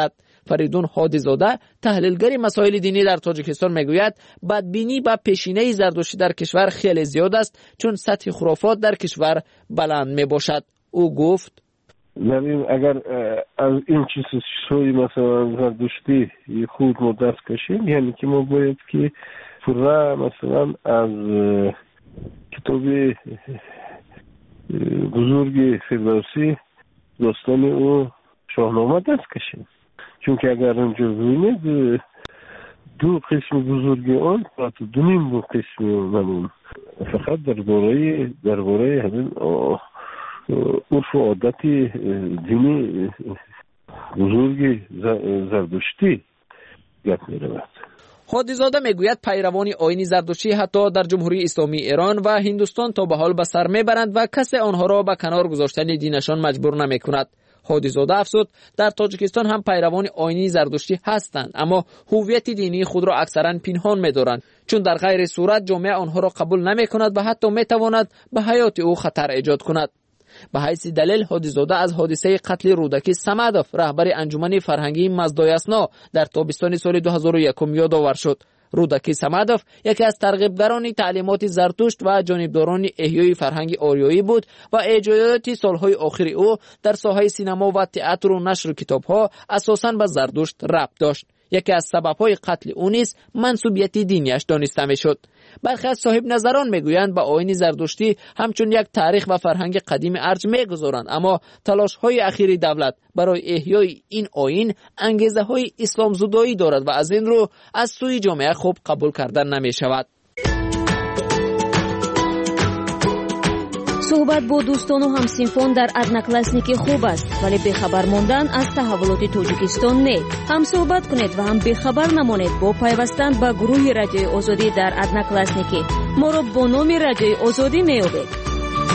فریدون هادیزاده تحلیلگر مسائل دینی در تاجیکستان میگوید بدبینی و پیشینه زردشتی در کشور خیلی زیاد است چون سطح خرافات در کشور بلند میباشد. او گفت اگر از این چیزهای مثلا زردشتی خود ما دست کشیم، یعنی که ما باید که پورا مثلا از کتاب بزرگ فردوسی داستان او شاهنامه دست کشیم، چون که اگر اونجا ببینید دو قسم بزرگ آن دو نیم قسم من فقط درباره همین عرف و عادت دینی بزرگ زردشتی گپ می‌رود. هادیزاده میگوید پیروان آیین زردشتی حتی در جمهوری اسلامی ایران و هندوستان تا به حال به سر میبرند و کسی آنها را به کنار گذاشتن دینشان مجبور نمیکند. هادیزاده افزود در تاجیکستان هم پیروان آیین زردشتی هستند، اما هویت دینی خود را اکثرا پنهان می‌دارند، چون در غیر صورت جامعه آنها را قبول نمی‌کند و حتی می‌تواند به حیات او خطر ایجاد کند. به حیث دلیل هادیزاده از حادثه قتل رودکی صمدوف رهبر انجمن فرهنگی مزدایسنا در تابستان سال 2001 یادآور شد. رودکی صمدوف یکی از ترغیبگران تعلیمات زرتشت و جانبداران احیای فرهنگ آریایی بود و اجرایات سالهای آخر او در ساحه سینما و تئاتر و نشر کتاب‌ها اساساً به زرتشت ربط داشت. یکی از سبب‌های قتل او نیز منسوبیت دینیش دانسته می‌شد. برخی از صاحب نظران میگویند به آیین زردشتی همچون یک تاریخ و فرهنگ قدیم ارج میگذارند، اما تلاش‌های اخیر دولت برای احیای این آیین انگیزه‌های اسلام زدایی دارد و از این رو از سوی جامعه خوب قبول کردن نمی‌شود. صحبت با دوستان و همسنفان در ادناکلاسنیکی خوب است، ولی بخبر ماندن از تحولات تاجیکستان نه. هم صحبت کنید و هم بخبر نمانید با پیوستن به گروه رادیوی آزادی در ادناکلاسنیکی. ما را با نام رادیوی آزادی میابید.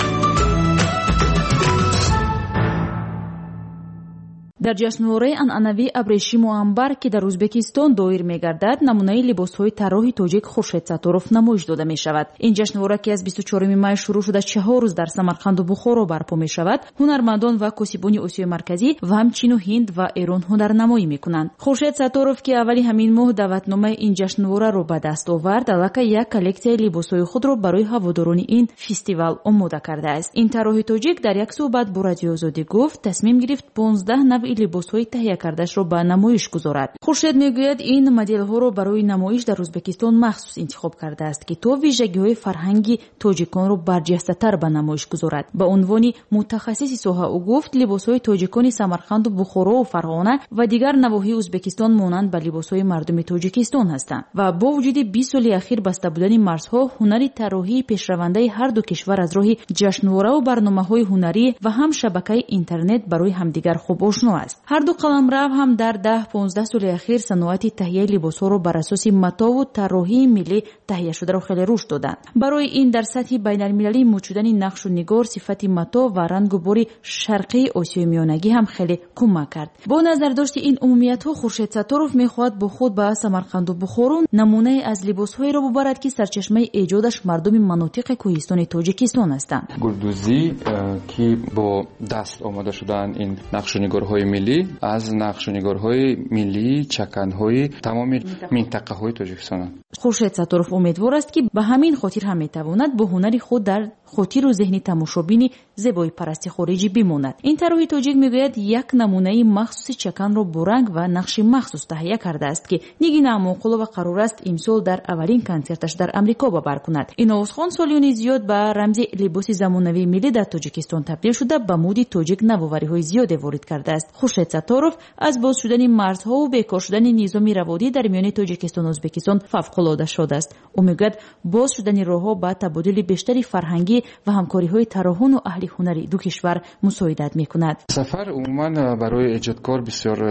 در جشنواره انعنوی ابریشم و عنبر که در ازبکستان دایر می‌گردد، نمونه لباس‌های طراح تاجیک خورشید ستاروف نمایش داده می‌شود. این جشنواره که از 24 می شروع شده 4 روز در سمرقند و بخارا برپا می‌شود. هنرمندان و کاسبان آسیای مرکزی و همچنین هند و ایران هنرنمایی می‌کنند. خورشید ستاروف که اولی همین ماه دعوتنامه این جشنواره را به دست آورد، البته یک کلکسیای لباس‌های خود را برای هواداران این فستیوال آماده کرده است. این طراح تاجیک در یک صحبت با رادیو آزادی گفت تصمیم گرفت 15 نوع لباس‌های تهیه کرده‌اش را به نمایش گذارد. خورشید میگوید این مدل‌ها را برای نمایش در ازبکستان مخصوص انتخاب کرده است که تا ویژگی‌های فرهنگی تاجیکان را برجسته‌تر به نمایش گذارد. به عنوان متخصص ساحه او گفت لباس‌های تاجیکان سمرقند و بخارا و فرغانه و دیگر نواحی ازبکستان مانند به لباس‌های مردم تاجیکستان هستند و با وجود 20 سال اخیر بسته بودن مرزها، هنری طراحی پیشرونده هر دو کشور از راه جشنواره و برنامه‌های هنری و هم شبکه اینترنت برای همدیگر خوب آشنا است. هر دو قلمرو هم در 10-15 سال اخیر صنعت تهیه لباس‌ها را بر اساس متا و طراحی ملی تهیه شده را خیلی رشد دادند. برای این در سطح بین‌المللی موجودن نقش و نگار صفت متا و رنگ و بور شرقی آسیای میانگی هم خیلی کمک کرد. با نظر داشت این عمومیت‌ها، خورشید ستاروف می‌خواهد با خود به سمرقند و بخارا نمونه از لباس‌هایی را ببرد که سرچشمه ایجادش مردم مناطق کوهستان تاجیکستان هستند. گلدوزی که با دست آماده شدن این نقش و نگارهای ملی از نقش و نگارهای ملی چکن‌های تمام منطقه‌های تاجیکستان. خورشید ستاروف امیدوار است که به همین خاطر هم می‌تواند با هنر خود در خاطر و ذهن تماشابین زیبای پرستی خارجی بماند. این طراح تاجیک میگوید یک نمونه مخصوص چکن را با رنگ و نقش مخصوص تهیه کرده است که نگین اماقلووا قرار است امسال در اولین کنسرتش در امریکا باور کند. این نوازخوان سالیان زیاد به رمز لباس زمانوی ملی در تاجیکستان تبدیل شده به مود تاجیک نوآوری‌های زیاد وارد کرده است. خورشید ستاروف از باز شدن مرزها و بیکار شدن نظام روادی در میان تاجیکستان و ازبکستان فوق‌العاده شده است. او میگوید باز شدن راهها با تبادل بیشتری فرهنگی و همکاری‌های طراحان و اهل هنری دو کشور مساعدت می‌کند. سفر عموما برای ایجادکار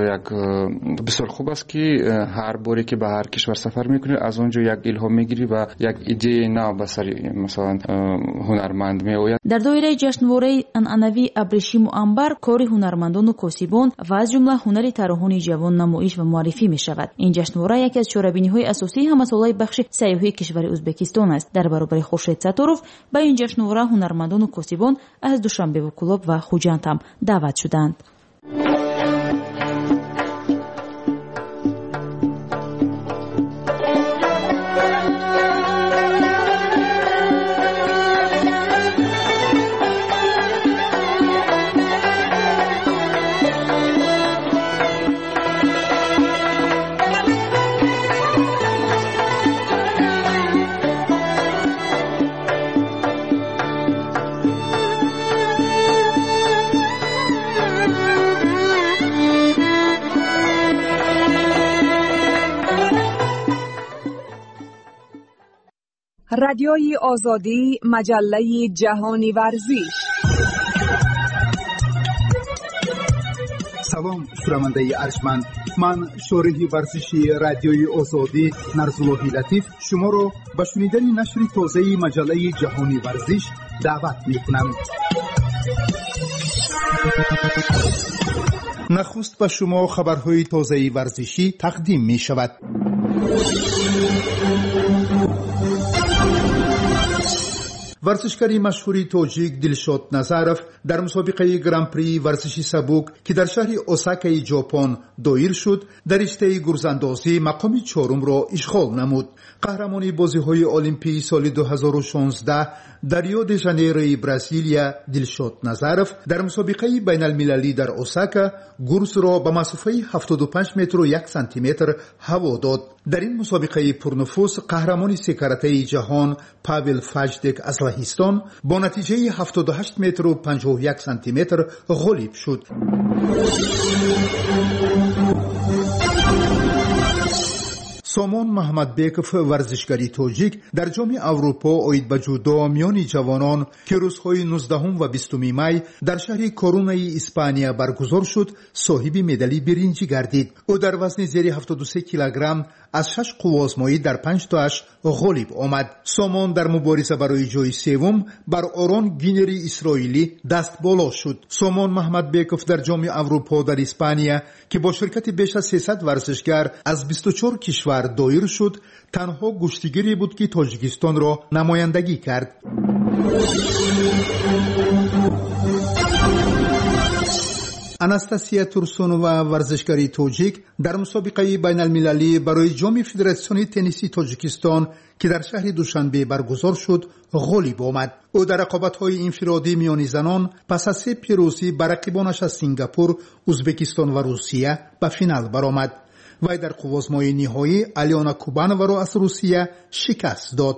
بسیار خوب است که هر باری که به هر کشور سفر می‌کنی از اونجا یک الهام می‌گیری و یک ایده نو به سر مثلا هنرمند می‌آید. در دایره جشنواره انعنوی ابریشم و عنبر کار هنرمندان و کاسبان و از جمله هنر طراحان جوان نمایش و معرفی می‌شود. این جشنواره یکی از چاره‌بینی‌های اساسی هم مسائل بخش سیاحی کشور ازبکستان است. در برابر خورشید ستاروف به این جشنواره هنرمندان و کاسبان از دوشنبه و کلاب و خوجند هم دعوت شدند. رادیوی آزادی، مجله جهانی ورزش. سلام شنونده ارجمند، من شارح ورزشی رادیوی آزادی نرزاللهی لطیف شما را به شنیدن نشر تازه مجله جهانی ورزش دعوت می‌کنم. نخست به شما خبرهای تازه ورزشی تقدیم می‌شود. ورزشکاری مشهوری تاجیک دلشاد نظرов در مسابقه گران پری ورزشی سبک که در شهر اوساکای ژاپن دایر شد در رشته گرزاندازی مقام چهارم را اشغال نمود. قهرمان بازی‌های المپیک سال 2016 در ریو د ژانیروی برزیلیا دلشاد نظرов در مسابقه بین المللی در اوساکا گرز را به مسافه 75 متر و 1 سانتی متر هوا داد. در این مسابقه پرنفوذ قهرمان سه کرته جهان پاول فاجدک از لهستان با نتیجه 78 متر و 51 سانتی متر غالب شد. سامان محمدبکov ورزشکاری تاجیک در جام اروپا اوید به جودو میان جوانان که روزهای 19 و 20 می در شهر کورونای اسپانیا برگزار شد صاحب مدال برنجی گردید. او در وزن زیر 73 کیلوگرم از 6 قوازمایی در 5 تاش غالب آمد. سامان در مبارزه برای جای سوم بر آرون گینری اسرائیلی دست بالا شد. سامان محمدبکov در جام اروپا در اسپانیا که با شرکت بیش از 300 ورزشگر از 24 کشور دایر شد تنها گشتیگیری بود که تاجیکستان را نمایندگی کرد. آناستاسیا تورسونووا ورزشکاری تاجیک در مسابقه بین المللی برای جام فدراسیون تنیسی تاجیکستان که در شهر دوشنبه برگزار شد غالب آمد. او در رقابت‌های انفرادی میان زنان پس از 3 پیروزی بر رقیبانش از سنگاپور، ازبکستان و روسیه به فینال برآمد. وی در قوازمای نهایی الیانا کوبانووا را از روسیه شکست داد.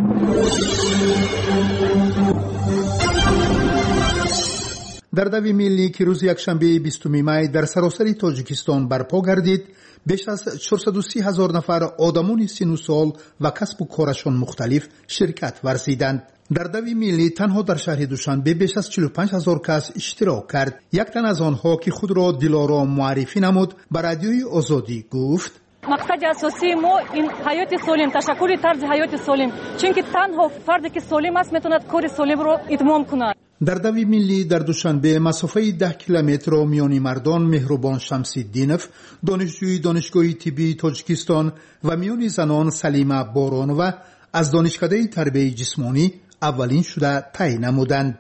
در دوی ملی که روز یکشنبه 20 می در سراسر تاجیکستان برپا گردید، بیش از 430,000 نفر آدمان سن و سال و کسب و کارشان مختلف شرکت ورزیدند. در دوی ملی تنها در شهر دوشنبه بیش از 45,000 کس اشتراک کرد. یک تن از آنها که خود را دلارام معرفی نمود به رادیوی آزادی گفت: مقصد اساسی ما این حیات سالم، تشکر طرز حیات سالم، چون که تنها فردی که سالم است میتواند کار سالم را اتمام کند. در دوی ملی در دوشنبه مسافه 10 کیلومتر میان مردان مهربان شمس‌الدینов دانشجوی دانشگاه طبی تاجیکستان و میان زنان سلیمه بارانووا از دانشکده تربیت جسمانی اولین شده تعیین نمودند.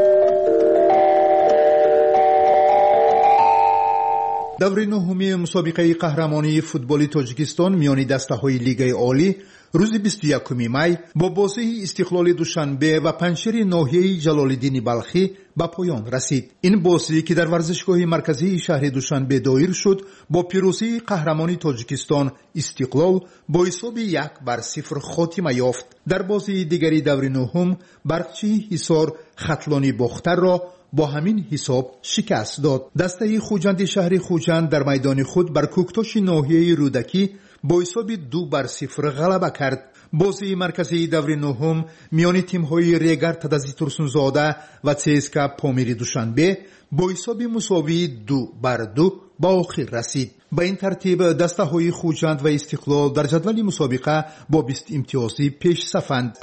دور نهمی مسابقه قهرمانی فوتبال تاجیکستان میان دسته‌های لیگ عالی روز 21 می با بازی استقلال دوشنبه و پنجشیر ناحیه جلال‌الدین بلخی به پایان رسید. این بازی که در ورزشگاه مرکزی شهر دوشنبه دایر شد با پیروزی قهرمانی تاجیکستان استقلال با حساب 1-0 خاتمه یافت. در بازی دیگری دور نهم برقچی حصار خطلانی باختر را با همین حساب شکست داد. دسته خوجند شهر خوجند در میدان خود بر کوکتاش ناحیه رودکی با حساب 2-0 غلبه کرد. بازی مرکزی دور نهم میان تیم‌های ریگر تدزی ترسونزاده و CSKA پامیری دوشنبه با حساب مساوی 2-2 به آخر رسید. به این ترتیب دسته‌های خوجند و استقلال در جدول مسابقه با 20 امتیازی پیش صفند.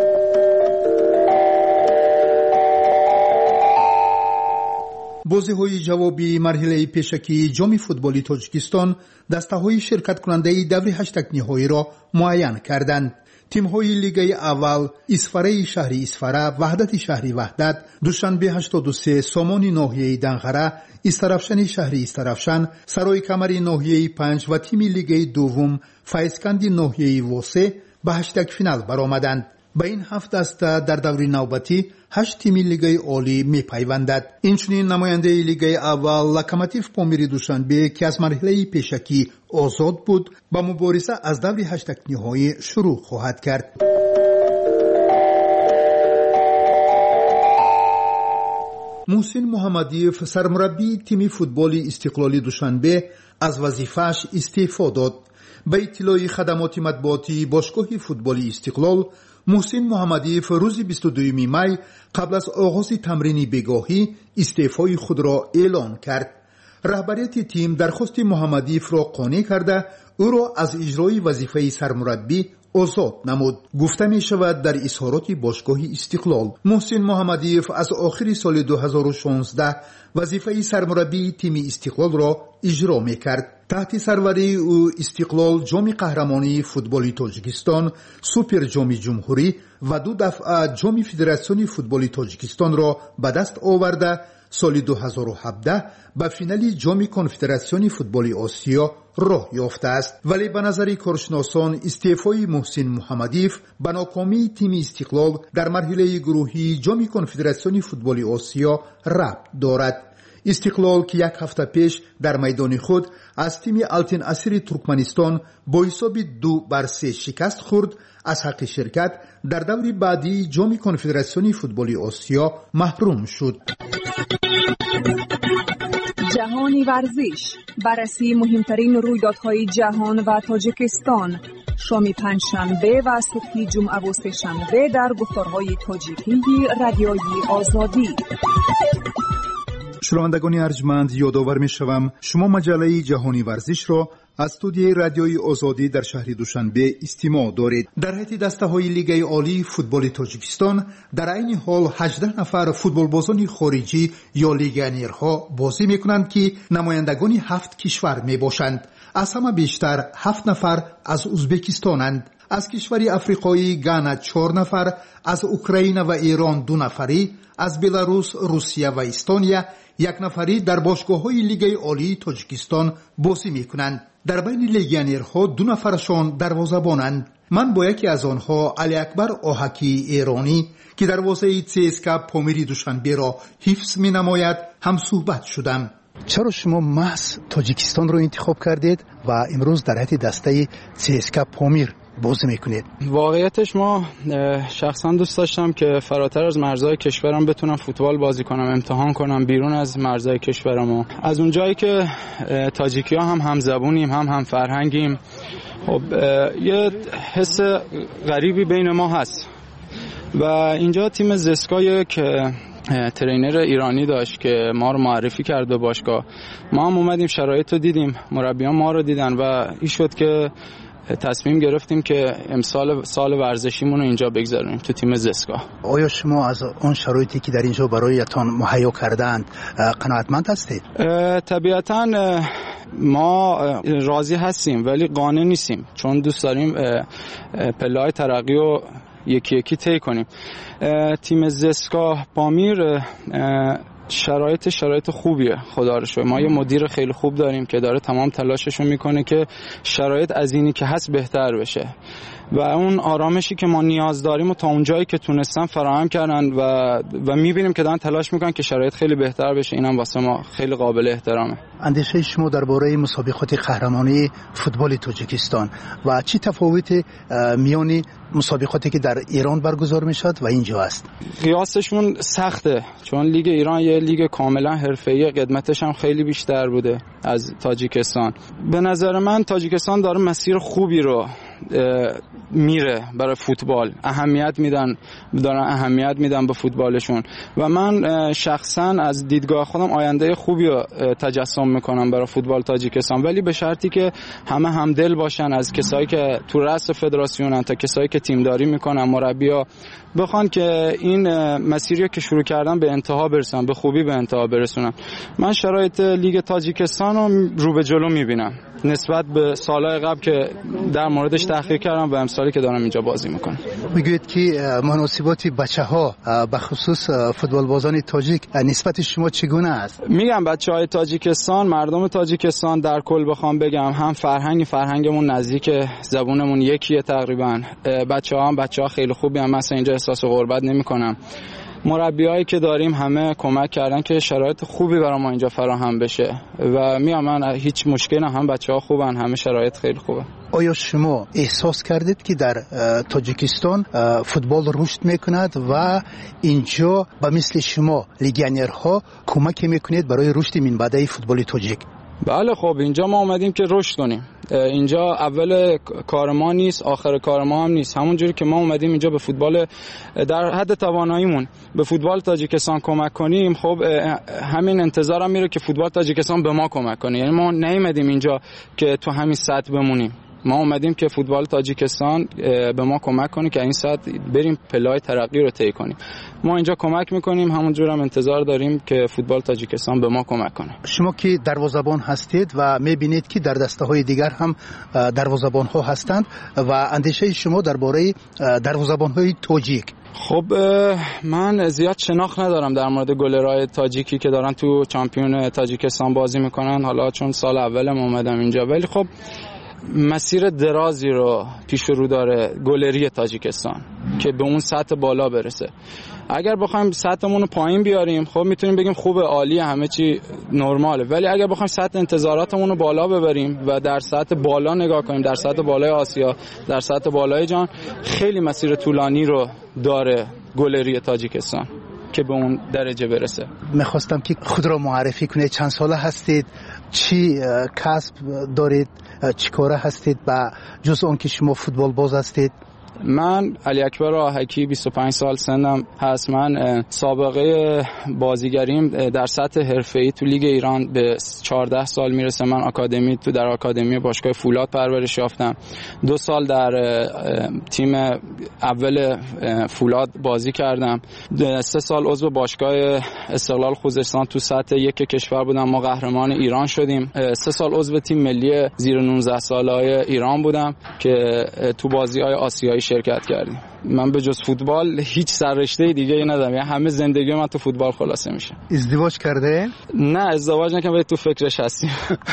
بازی‌های جوابی مرحله پیشکی جام فوتبالی تاجیکستان دسته‌های شرکت کننده دور 8 نهایی را معین کردند. تیم‌های لیگ اول اسفره شهری اسفره، وحدت شهری وحدت، دوشنبه 83 سامان ناحیه دنغره، استرافشن شهری استرافشن، سرای کمری ناحیه 5 و تیم لیگ دوم فایزکند ناحیه واسه به 8 فینال برآمدند. به این 7 دسته در دور نوبتی 8 تیم لیگ عالی می پیوندد. اینچنین نماینده لیگ اول لوکوموتیو پامیری دوشنبه که از مرحله پیشکی آزاد بود با مبارزه از دور 8 نهایی شروع خواهد کرد. محسن محمدیف سرمربی تیم فوتبال استقلالی دوشنبه از وظیفه‌اش استعفا داد. به اطلاع خدمات مطبوعاتی باشگاه فوتبالی استقلال، محسن محمدیف روز 22 می قبل از آغاز تمرین بگاهی استعفای خود را اعلان کرد. رهبریت تیم درخواست محمدیف را قانع کرده او را از اجرای وظیفه سرمربی آزاد نمود. گفته می شود در اظهارات باشگاه استقلال محسن محمدیف از آخر سال 2016 وظیفه سرمربی تیم استقلال را اجرا می کرد. تحت سروری او استقلال جام قهرمانی فوتبال تاجیکستان، سوپر جام جمهوری و 2 دفعه جام فدراسیون فوتبال تاجیکستان را به دست آورده سال 2017 به فینال جام کنفدراسیون فوتبال آسیا راه یافته است. ولی به نظر کارشناسان استعفای محسن محمدیف به ناکامی تیم استقلال در مرحله گروهی جام کنفدراسیون فوتبال آسیا ربط دارد. استقلال که 1 هفته پیش در میدان خود از تیم التین اسیر ترکمنستان با حساب 2-3 شکست خورد، از حق شرکت در دور بعدی جام کنفدراسیون فوتبال آسیا محروم شد. جهانی ورزش، بررسی مهمترین رویدادهای جهان و تاجیکستان، شام پنجشنبه و صبح جمعه و سه‌شنبه در گفتارهای تاجیکی رادیوی آزادی. شنوندگان ارجمند، یادآور می‌شوم شما مجله جهانی ورزش را از استودیوی رادیوی آزادی در شهر دوشنبه استماع دارید. در حیط دسته‌های لیگ عالی فوتبال تاجیکستان در عین حال 18 نفر فوتبالبازان خارجی یا لیگیونرها بازی می‌کنند که نمایندگان 7 کشور میباشند. از همه بیشتر 7 نفر از ازبکستانند. از کشور افریقایی گانا 4 نفر، از اوکراین و ایران 2 نفری، از بلاروس، روسیه و استونیا 1 نفری در باشگاه‌های لیگ عالی تاجیکستان بازی می‌کنند. در بین لیگیونرها 2 نفرشان دروازه‌بانند. من با یکی از آنها علی اکبر آهکی ایرانی که دروازه CSKA پامیر دوشنبه را حفظ می‌نماید هم صحبت شدم. چرا شما محض تاجیکستان رو انتخاب کردید و امروز در حیط دسته CSKA پامیر بازی میکنید؟ واقعیتش ما شخصا دوست داشتم که فراتر از مرزهای کشورم بتونم فوتبال بازی کنم، امتحان کنم بیرون از مرزهای کشورم و از اونجایی که تاجیکی ها هم همزبونیم هم فرهنگیم، خب یه حس غریبی بین ما هست و اینجا تیم زسکا که ترینر ایرانی داشت که ما رو معرفی کرد به باشگاه. ما هم اومدیم، شرایط رو دیدیم، مربیان ما رو دیدن و این شد که تصمیم گرفتیم که امسال سال ورزشیمون رو اینجا بگذاریم تو تیم زسکا. آیا شما از آن شرایطی که در اینجا برایتان مهیا کردند قناعتمند هستید؟ طبیعتاً ما راضی هستیم ولی قانع نیستیم، چون دوست داریم پله‌های ترقی رو یکی یکی طی کنیم. تیم زسکا پامیر شرایط خوبیه، خدا رو شکر. ما یه مدیر خیلی خوب داریم که داره تمام تلاششو میکنه که شرایط از اینی که هست بهتر بشه و اون آرامشی که ما نیاز داریم و تا اونجایی که تونستن فراهم کردن و میبینیم که دارن تلاش میکنن که شرایط خیلی بهتر بشه. اینم واسه ما خیلی قابل احترامه. اندیشه شما درباره مسابقات قهرمانی فوتبال تاجیکستان و چی تفاوت میان مسابقاتی که در ایران برگزار میشد و اینجا است؟ قیاسشون سخته، چون لیگ ایران یه لیگ کاملا حرفه‌ای، قدمتش هم خیلی بیشتر بوده از تاجیکستان. به نظر من تاجیکستان داره مسیر خوبی رو میره برای فوتبال، اهمیت میدن به فوتبالشون و من شخصا از دیدگاه خودم آینده خوبی رو تجسم میکنم برای فوتبال تاجیکستان، ولی به شرطی که همه همدل باشن، از کسایی که تو رأس فدراسیونن تا کسایی که تیمداری میکنن، مربی‌ها بخوان که این مسیری که شروع کردن به انتها برسن، به خوبی به انتها برسونن. من شرایط لیگ تاجیکستان رو به جلو میبینم نسبت به سالهای قبل که در موردش تحقیق کردم و امسالی که دارم اینجا بازی میکنم. میگوید که مناسبات بچه‌ها به خصوص فوتبال بازان تاجیک نسبت شما چگونه است؟ میگم بچه‌های تاجیکستان، مردم تاجیکستان در کل بخوام بگم هم فرهنگمون نزدیک، زبونمون یکیه تقریبا. بچه‌ها خیلی خوبی هم، مثلا اینجا احساس غربت نمیکنم. مربیایی که داریم همه کمک کردن که شرایط خوبی برای ما اینجا فراهم بشه و من هیچ مشکلی هم بچه‌ها خوبن، همه شرایط خیلی خوبه. آیا شما احساس کردید که در تاجیکستان فوتبال رشد میکند و اینجا به مثل شما لیگیونرها کمک میکنید برای رشد منبعی فوتبال تاجیک؟ بله، خب اینجا ما اومدیم که رشد کنیم. اینجا اول کار ما نیست، آخر کار ما هم نیست. همونجوری که ما اومدیم اینجا به فوتبال در حد تواناییمون به فوتبال تاجیکستان کمک کنیم، خب همین انتظارم میره که فوتبال تاجیکستان به ما کمک کنه. یعنی ما نیومدیم اینجا که تو همین سطح بمونیم، ما اومدیم که فوتبال تاجیکستان به ما کمک کنه که این سطح بریم پله‌های ترقی رو طی کنیم. ما اینجا کمک میکنیم، همونجور هم انتظار داریم که فوتبال تاجیکستان به ما کمک کنه. شما که دروازه‌بان هستید و میبینید که در دسته‌های دیگر هم دروازه‌بان‌ها هستند و اندیشه شما درباره دروازه‌بان‌های تاجیک؟ خب من زیاد شناخت ندارم در مورد گلرهای تاجیکی که دارن تو چمپیون تاجیکستان بازی میکنن، حالا چون سال اولم اومدم اینجا، ولی خب مسیر درازی رو پیش رو داره گلری تاجیکستان که به اون سطح بالا برسه. اگر بخوایم سطحمون رو پایین بیاریم خب میتونیم بگیم خوبه، عالی، همه چی نرماله، ولی اگر بخوایم سطح انتظاراتمون رو بالا ببریم و در سطح بالا نگاه کنیم، در سطح بالای آسیا، در سطح بالای جهان، خیلی مسیر طولانی رو داره گلری تاجیکستان که به اون درجه برسه. میخواستم که خود را معرفی کنید، چند ساله هستید، چی کسب دارید، چی کاره هستید و جز اون که شما فوتبال باز هستید؟ من علی اکبر آهکی، 25 سال سنم هست. من سابقه بازیگریم در سطح حرفه‌ای تو لیگ ایران به 14 سال میرسه. من در آکادمی باشگاه فولاد پرورش یافتم. 2 سال در تیم اول فولاد بازی کردم. 3 سال عضو باشگاه استقلال خوزستان تو سطح 1 کشور بودم، ما قهرمان ایران شدیم. 3 سال عضو تیم ملی زیر 19 سالهای ایران بودم که تو بازی‌های آسیایی شرکت کردیم. من به جز فوتبال هیچ سررشته دیگه ای ندارم، یعنی همه زندگی من تو فوتبال خلاصه میشه. ازدواج کرده؟ نه ازدواج نکردم، ولی تو فکرش هستیم.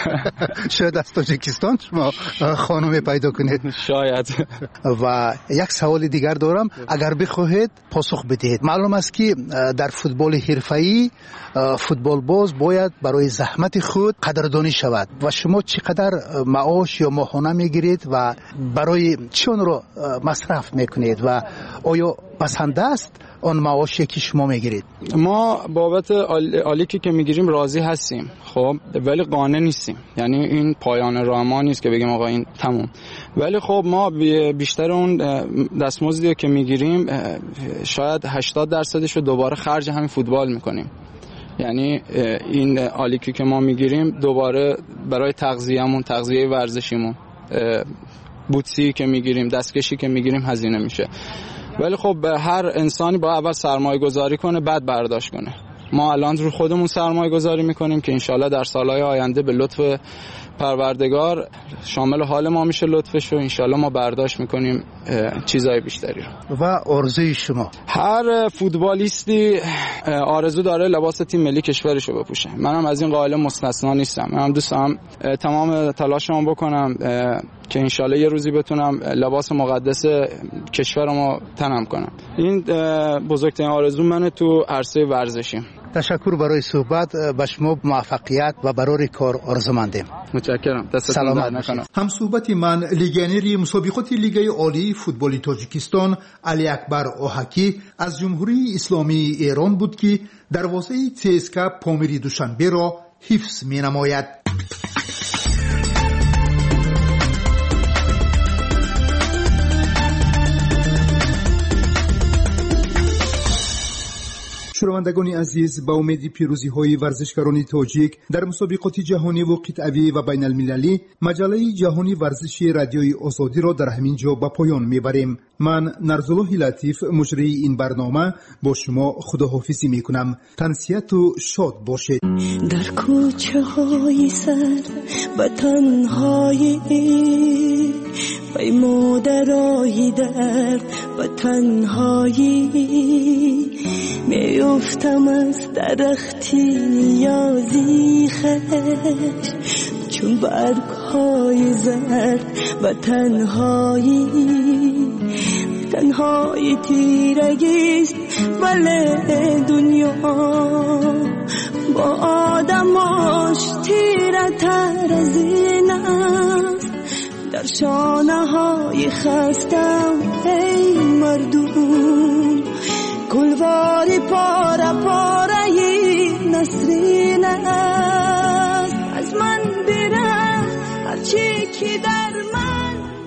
شاید از تاجیکستان شما خانم پیدا کنید. شاید. و یک سوال دیگر دارم، اگر بخواهید پاسخ بدهید. معلوم است که در فوتبال حرفه‌ای فوتبال باز باید برای زحمت خود قدردانی شود و شما چقدر معاش یا ماهانه میگیرید و برای چی اون رو مصرف میکنید و آیا بسنده است اون معاشی که شما میگیرید؟ ما بابت آلیکی که میگیریم راضی هستیم، خب، ولی قانع نیستیم. یعنی این پایان راه ما نیست که بگیم آقا این تموم. ولی خب ما بیشتر اون دستمزدی که میگیریم شاید 80% رو دوباره خرج همین فوتبال میکنیم. یعنی این آلیکی که ما میگیریم دوباره برای تغذیه‌مون، تغذیه ورزشیمون، بوتسی که میگیریم، دستکشی که میگیریم هزینه میشه. ولی خب هر انسانی با اول سرمایه گذاری کنه بعد برداشت کنه. ما الان رو خودمون سرمایه گذاری میکنیم که انشالله در سالهای آینده به لطف پروردگار شامل حال ما میشه لطفش و انشالله ما برداشت میکنیم چیزای بیشتری رو. و آرزوی شما؟ هر فوتبالیستی آرزو داره لباس تیم ملی کشورش رو بپوشه. منم از این قائل مستثنا نیستم. منم دوست دارم تمام تلاشمو بکنم که انشالله یه روزی بتونم لباس مقدس کشورمو تنم کنم. این بزرگترین آرزو منه تو عرصه ورزشی. تشکر برای صحبت، به شما موفقیت و برای کار آرزومندیم. متشکرم. دستتون در نکنه. هم صحبت من لیگیانری مسابقات لیگ عالی فوتبال تاجیکستان علی اکبر آهکی از جمهوری اسلامی ایران بود که دروازه CSKA پامیری دوشنبه را حفظ می‌نماید. شنوندگان عزیز، با امید پیروزی های ورزشکاران تاجیک در مسابقات جهانی و قطعی و بین المللی، مجله جهانی ورزشی رادیوی آزادی را در همین جا به پایان میبریم. من نرزالله لطیف مجری این برنامه با شما خداحافظی میکنم. تنسیت و شاد باشید. در کوچه های سر و تنهایی بی مادرای درد و تنهایی میافتم از درختی نیازی خش چون برگ‌های زرد و تنهایی تیرگیست ولی دنیا با آدماش تیره تر از این است. در شانه های خستم ای مردم گلواری پاره پاره نسرین است. از من برم هرچی کوچیکی در من.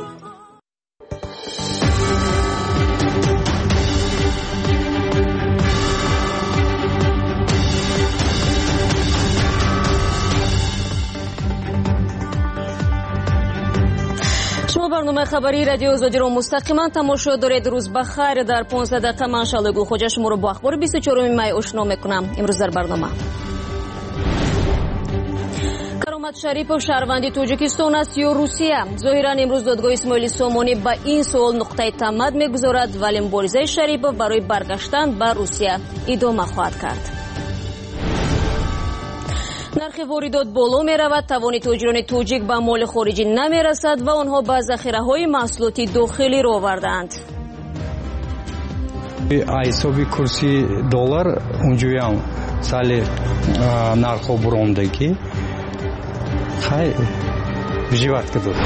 شما برنامه خبری رادیو آزادی رو مستقیما تماشا دارید. روز بخیر. در 15 دقیقه من شالگو خوجا شما رو با اخبار 24 می آشنا میکنم. امروز در برنامه کرامت شریپов شهروندی توجیکستان است یا روسیه؟ ظاهرا امروز دادگاه اسماعیل سامانی به این سوال نقطه تمد میگذارد، ولی مبارزه شریپov برای برگشتن به روسیه ادامه خواهد کرد. نرخ واردات بالا می رود، توان تاجران توجیک به مال خارجی نمی رسد و آنها به ذخیره های محصولات داخلی را آوردند. حسابی کورسی دلار اونجوری هم سال نرخ برآمدگی خیلی جیوت کرد.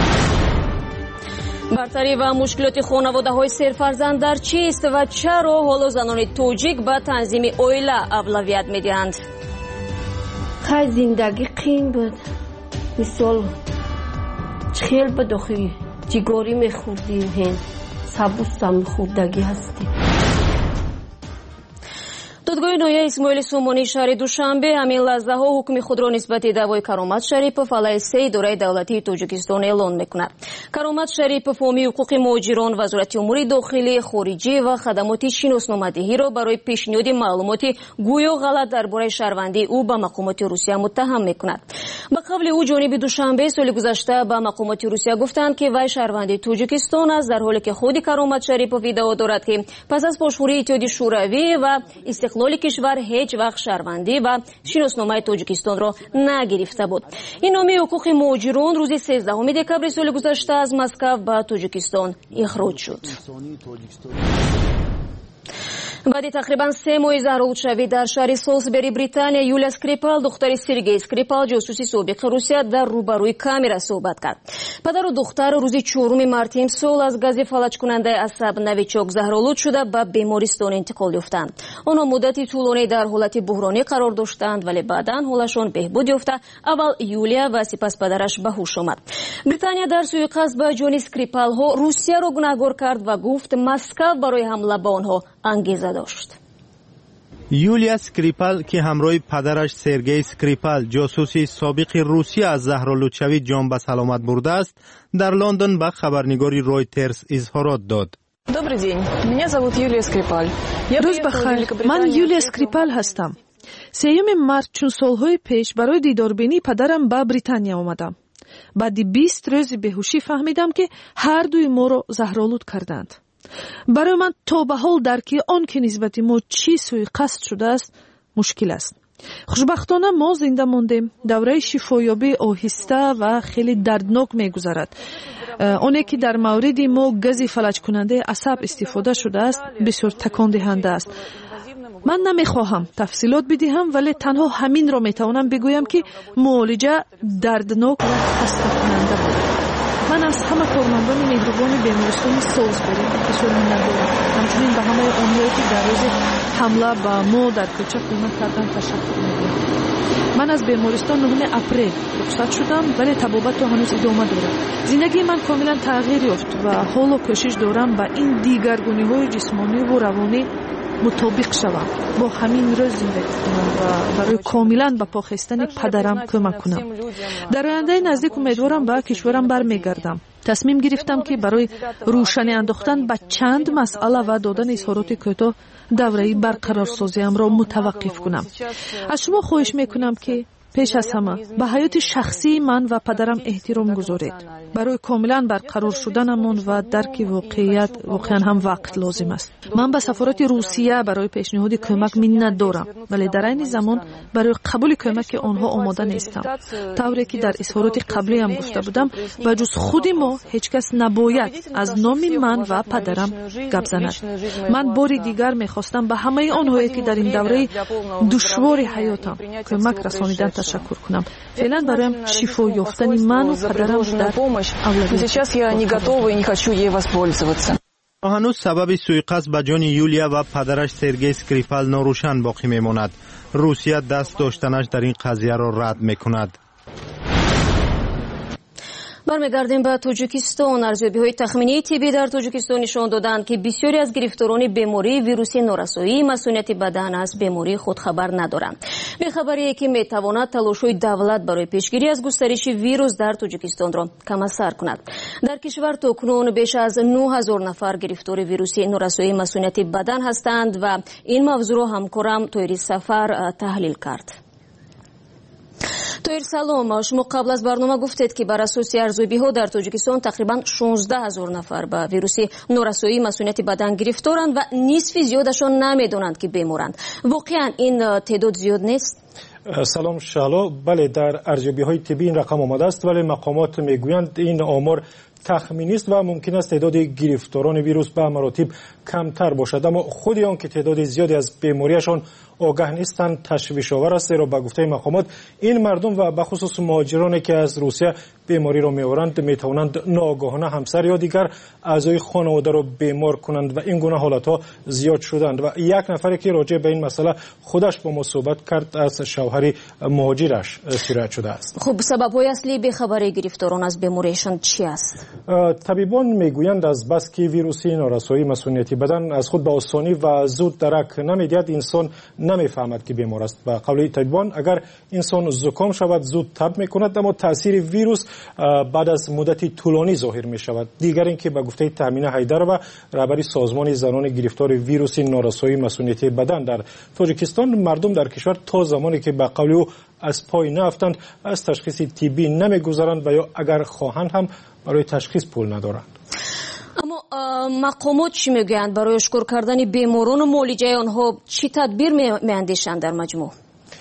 برتری و مشکلات خانواده های سرفرزند در چیست و چرا حالا زنان توجیک به تنظیم اویله اولویت می دهند؟ خیلی زندگی قیم بود. مثال خیلی به داخل جگاری میخوردیم، هن سبوس هم خوردگی هستیم. دادگاه نویه اسماعیل سامانی شهر دوشنبه همین لحظه ها حکم خود را نسبت دعوای کرامت شریپov علیه 3 اداره دولتی تاجیکستان اعلان میکند. کرامت شریپov حامی حقوق مهاجران، وزارت امور داخلی، خارجی و خدمات شناسنامه‌دهی را برای پیشنهاد معلومات گویا غلط درباره شهروندی او به مقامات روسیه متهم میکند. به قول او جانب دوشنبه سال گذشته به مقامات روسیه گفتند که وی شهروندی تاجیکستان است، در حالی که خود کرامت شریپov ادعا دارد که پس از پاشخوری اتحادیه شوروی و استقلال کشور هیچ وقت شهروندی و شناسنامه تاجیکستان را نگرفته بود. این نامه حقوق مهاجران روز 13 دکبر سال گذشته از مسکو به تاجیکستان اخراج شد. بعد تقریبا 3 ماه زهرالودشوی در شهر سالزبری بریتانیا، یولیا اسکریپال دختر سرگئی اسکریپال جاسوس سابق روسیه در روبروی کامера صحبت کرد. پدر و دختر روز 4 مارت امسال از گاز فلج کننده عصب نویچاک زهرالود شده به بیمارستان انتقال یافتند. آنها مدتی طولانی در حالت بحرانی قرار داشتند، ولی بعدا حالشان بهبود یافته اول یولیا و سپس پدرش به هوش آمد. بریتانیا در سوءقصد به جان اسکریپال ها روسیه را گناهکار کرد و گفت مسکو برای حمله به آنها انگیزه داشت. یولیا اسکریپال که همراه پدرش سرگئی اسکریپال جاسوس سابق روسیه از زهرالودشوی جان به سلامت برده است، در لندن به خبرنگاری رویترز اظهارات داد. روز بخیر، من یولیا اسکریپال هستم. 3 مارت چون سالهای پیش برای دیداربینی پدرم به بریتانیا آمدم. بعد 20 روز بیهوشی فهمیدم که هر دوی ما را زهرالود کردند. برای من تا به حال درک آن که نسبت ما چی سوءقصد شده است مشکل است. خوشبختانه ما زنده ماندیم. دوره شفایابی آهسته و خیلی دردناک میگذرد. آنی که در مورد ما گاز فلج کننده عصب استفاده شده است بسیار تکان دهنده است. من نمیخواهم تفصیلات بدهم، ولی تنها همین را میتوانم بگویم که معالجه دردناک و خسته کننده بود. من از همه کارمندان مهربان بیمارستان سالزبری بسیار می‌دارم. همچنین به همه آنهایی که در روز حمله به ما در کوچه کمک کردند تشکر می‌کنم. من از بیمارستان 9 اپریل رخصت شدم، ولی طبابت هنوز ادامه دارد. زندگی من کاملا تغییر یافت و حالا کوشش دارم با این دیگرگونی‌های جسمانی و روانی مطابق شوم، با همین روز زندگی کنم و برای کاملا به پاخستن پدرم کمک کنم. در آینده نزدیک امیدوارم به کشورم برمیگردم. تصمیم گرفتم که برای روشنی انداختن به چند مسئله و دادن اظهارات کوتاه دوره برقرارسازیم را متوقف کنم. از شما خواهش میکنم که پیش از همه به حیات شخصی من و پدرم احترام گذارید. برای کاملا برقرار شدنمان و درک واقعیت واقعا هم وقت لازم است. من به سفارت روسیه برای پیشنهاد کمک منت دارم، ولی در این زمان برای قبول کمک آنها آماده نیستم. طوری که در اظهارات قبلی هم گفته بودم، و جز خود ما هیچ کس نباید از نام من و پدرم گپ زند. من باری دیگر میخواستم به همه آنهایی که در این دوره دشوار حیاتم کمک رسانیدن تشکر کنم. فعلا برایم شفا یافتن من و پدرم در Сейчас я не готова и не хочу ей воспользоваться. هنوز سبب سوءقصد به جان یولیا و پدرش سرگئی اسکریپال ناروشن باقی میماند. روسیه دست داشتنش در این قضیه را رد میکند. برمیگردیم به تاجیکستان. ارزیابی‌های تخمینی طبی در تاجیکستان نشان دادند که بسیاری از گرفتاران بیماری ویروسی نورسایی مسئولیت بدن از بیماری خود خبر ندارند. به خبری که میتواند تلاش‌های دولت برای پیشگیری از گسترش ویروس در تاجیکستان را کم اثر کند. در کشور تاکنون بیش از 9000 نفر گرفتار ویروسی نورسایی مسئولیت بدن هستند و این موضوع را همکارم طاهر سفر تحلیل کرد. طاهر سلام، شما قبل از برنامه گفتید که بر اساس ارزیابی‌ها در تاجیکستان تقریبا 16000 نفر به ویروس نورسایی مسئولیت بدن گرفتارند و نصف زیادشان نمیدونند که بیمارند. واقعا این تعداد زیاد نیست؟ سلام شالا، بله در ارزیابی‌های طبی این رقم آمده است، ولی مقامات میگویند این آمار تخمینی است و ممکن است تعداد گرفتاران ویروس به مراتب کمتر باشد، اما خود آن که تعداد زیادی از بیماریشان آگاه نیستند تشویش آور است، زیرا به گفته مقامات این مردم و به خصوص مهاجرانی که از روسیه بیماری را می‌آورند میتوانند ناآگاهانه همسر یا دیگر اعضای خانواده را بیمار کنند و این گونه حالت‌ها زیاد شدند. و یک نفری که راجع به این مسئله خودش با ما صحبت کرد از شوهر مهاجرش شکایت شده است. خب سبب‌های اصلی به خبر گرفتاران از بیماریشان چی است؟ طبیبان میگویند از بس که ویروس نورسایی مسئولیت بدن از خود به آسانی و زود درک نمی‌دهد، انسان نمیفهمد که بیمار است. به قول طبیبان اگر انسان زکام شود زود تب میکند، اما تاثیر ویروس بعد از مدتی طولانی ظاهر می شود. دیگر اینکه به گفته تامینه حیدر و رهبر سازمان زنان گرفتار ویروس نورسایی مسئولیت بدن در تاجیکستان، مردم در کشور تا زمانی که به قول او از پای نرفتند از تشخیص طبی نمیگذرند و یا اگر خواهند هم برای تشخیص پول ندارند. اما مقامات چی میگویند؟ برای اشکار کردن بیماران و معالجه آنها چی تدبیر میاندیشند در مجموع؟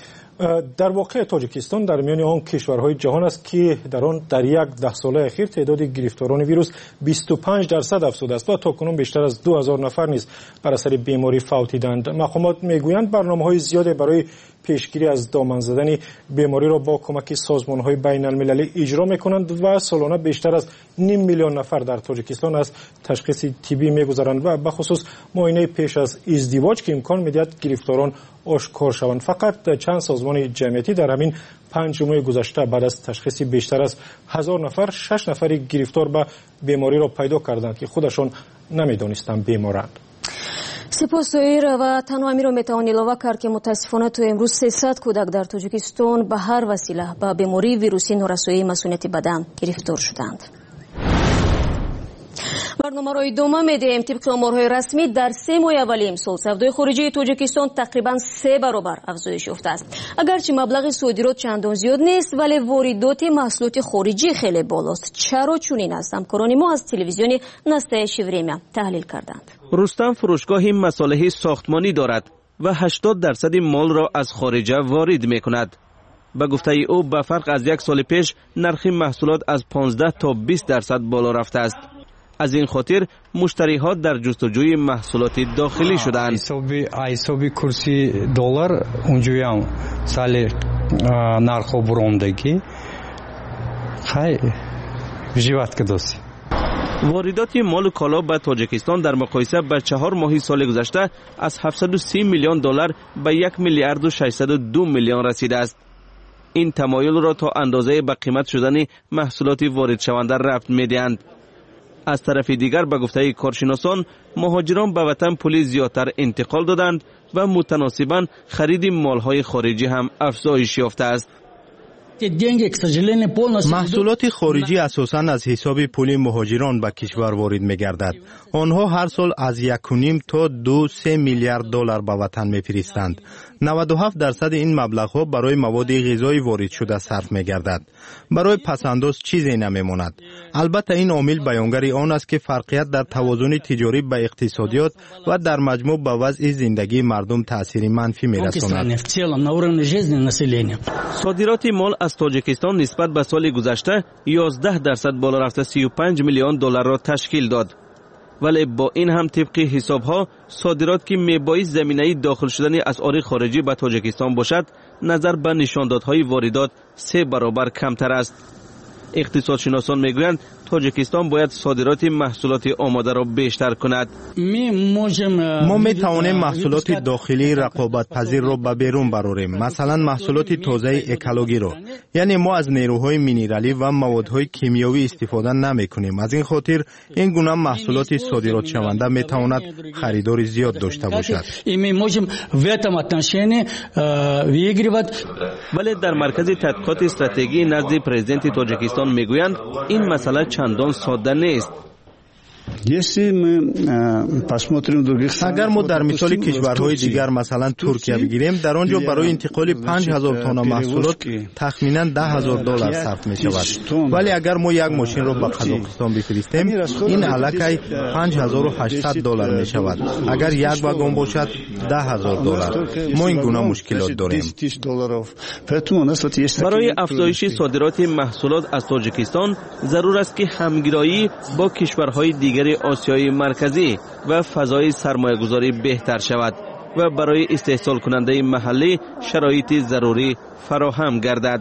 در واقع تاجیکستان در میان آن کشورهای جهان است که در آن در یک 10 ساله اخیر تعداد گرفتاران ویروس 25% افزوده است و تاکنون بیشتر از 2000 نفر نیز بر اثر بیماری فوتیدند. مقامات میگویند برنامه‌های زیادی برای پیشگیری از دامن زدن بیماری را با کمک سازمان‌های بین‌المللی اجرا می‌کنند و سالانه بیشتر از 5 میلیون نفر در تاجیکستان از تشخیص طبی می‌گذرند و به خصوص معاینه پیش از ازدواج که امکان می‌دهد گرفتاران آشکار شوند. فقط چند سازمان جمعیتی در همین 5 ماه گذشته بعد از تشخیص بیشتر از 1000 نفر 6 نفر گرفتار به بیماری را پیدا کردند که خودشان نمی‌دانستند بیمارند. سپاس طاهر و تنها همین را میتوان علاوه کرد که متاسفانه تا امروز 300 کودک در تاجیکستان به هر وسیله به بیماری ویروسی نورسایی مسئولیت بدن گرفتار شدند. برنامه را ادامه میدیم. طبق آمارهای رسمی در 3 ماه اول امسال سودای خارجی تاجیکستان تقریبا 3 برابر افزایش یافته است. اگرچه مبلغ صادرات چندان زیاد نیست، ولی واردات محصولات خارجی خیلی بالاست. چرا چنین است؟ همکاران ما از تلویزیون نسته شیوریمه تحلیل کردند. رستم فروشگاهی مصالح ساختمانی دارد و 80% مال را از خارج وارد میکند. به گفته او به فرق از 1 سال پیش نرخ محصولات از 15 تا 20% بالا رفته است. از این خاطر مشتری ها در جستجوی محصولات داخلی شدند. حسابی کورسی دلار اونجوری هم سال نرخ برآمدگی خیلی جیوت کداسی. واردات مال و کالا به تاجیکستان در مقایسه با 4 ماه سال گذشته از 730 میلیون دلار به 1 میلیارد و 602 میلیون رسیده است. این تمایل را تا اندازه به قیمت شدن محصولات وارد شونده ربط می‌دهند. از طرف دیگر به گفته کارشناسان مهاجران به وطن پول زیادتر انتقال دادند و متناسباً خرید مالهای خارجی هم افزایش یافته است. محصولات خارجی اساساً از حساب پول مهاجران به کشور وارد می‌گردد. آنها هر سال از 1.5 تا 2-3 میلیارد دلار به وطن می‌فرستند. 97% این مبلغ‌ها برای مواد غذایی وارد شده صرف می‌گردد. برای پس‌انداز چیزی نمی‌ماند. البته این عامل بیانگر آن است که فرقیت در توازن تجاری به اقتصادیات و در مجموع به وضع زندگی مردم تأثیر منفی می‌رساند. صادرات مال از تاجیکستان نسبت به سال گذشته 11% بالا رفته 35 میلیون دلار را تشکیل داد. ولی با این هم طبق حسابها صادرات که میبایست زمینه داخل شدن اسعار خارجی به تاجیکستان باشد نظر به نشاندادهای واردات 3 برابر کمتر است. اقتصادشناسان میگویند تاجیکستان باید صادرات محصولات آماده را بیشتر کند. ما می توانیم محصولات داخلی رقابت پذیر را به بیرون براریم، مثلا محصولات تازه اکولوژی را. یعنی ما از نیروهای مینرالی و موادهای کیمیایی استفاده نمی کنیم. از این خاطر این گونه محصولات صادرات شونده می تواند خریدار زیاد داشته باشد. ولی در مرکز تحقیقات استراتژی نزد پرزیدنت تاجیکستان میگویند این مسئله چندان ساده نیست. اگر ما در مثال کشورهای دیگر مثلا ترکیه بگیریم، در آنجا برای انتقال 5000 تن محصولات تخمینا $10,000 صرف می شود. ولی اگر ما یک ماشین را به قزاقستان بفرستیم، این الکی $5,800 می شود. اگر یک واگن باشد $10,000. ما این گونه مشکلات داریم. برای افزایش صادرات محصولات از تاجیکستان ضرور است که همگرایی با کشورهای دیگر آسیای مرکزی و فضای سرمایه‌گذاری بهتر شود و برای استحصال کننده محلی شرایط ضروری فراهم گردد.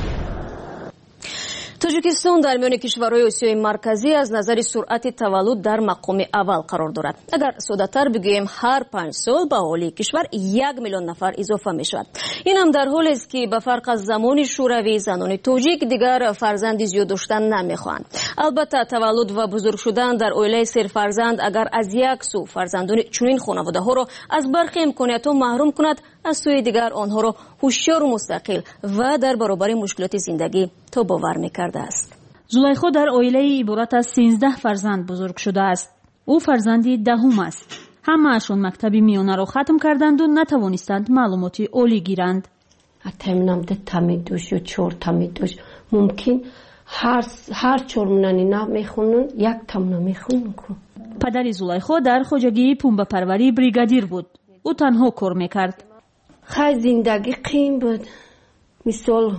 تاجیکستان در میان کشورهای آسیای مرکزی از نظر سرعت تولد در مقام اول قرار دارد. اگر ساده‌تر بگوییم هر 5 سال به اهالی کشور 1 میلیون نفر اضافه می شود. این هم در حالی است که به فرق از زمان شوروی زنان تاجیک دیگر فرزند زیاد داشتن نمیخواهند. البته تولد و بزرگ شدن در عائله سرفرزند اگر از یک سو فرزندان چنین خانواده ها را از برخی امکانات ها محروم کند، از سوی دیگر آنها را هوشیار و مستقل و در برابر مشکلات زندگی تا باور میکرده است. زلیخا در عائله عبارت از 13 فرزند بزرگ شده است. او فرزندی دهم است. همه‌شان مکتب میانه را ختم کردند و نتوانستند معلومات عالی گیرند. اتمنم ده تمیدوش یا 4 تمیدوش ممکن هر 4 منانی نمیخونن 1 تمنا میخونن. پدر زلیخا در خواجگی پنبه پروری بریگادیر بود. او تنها کار میکرد. خیلی زندگی قیم بود. مثال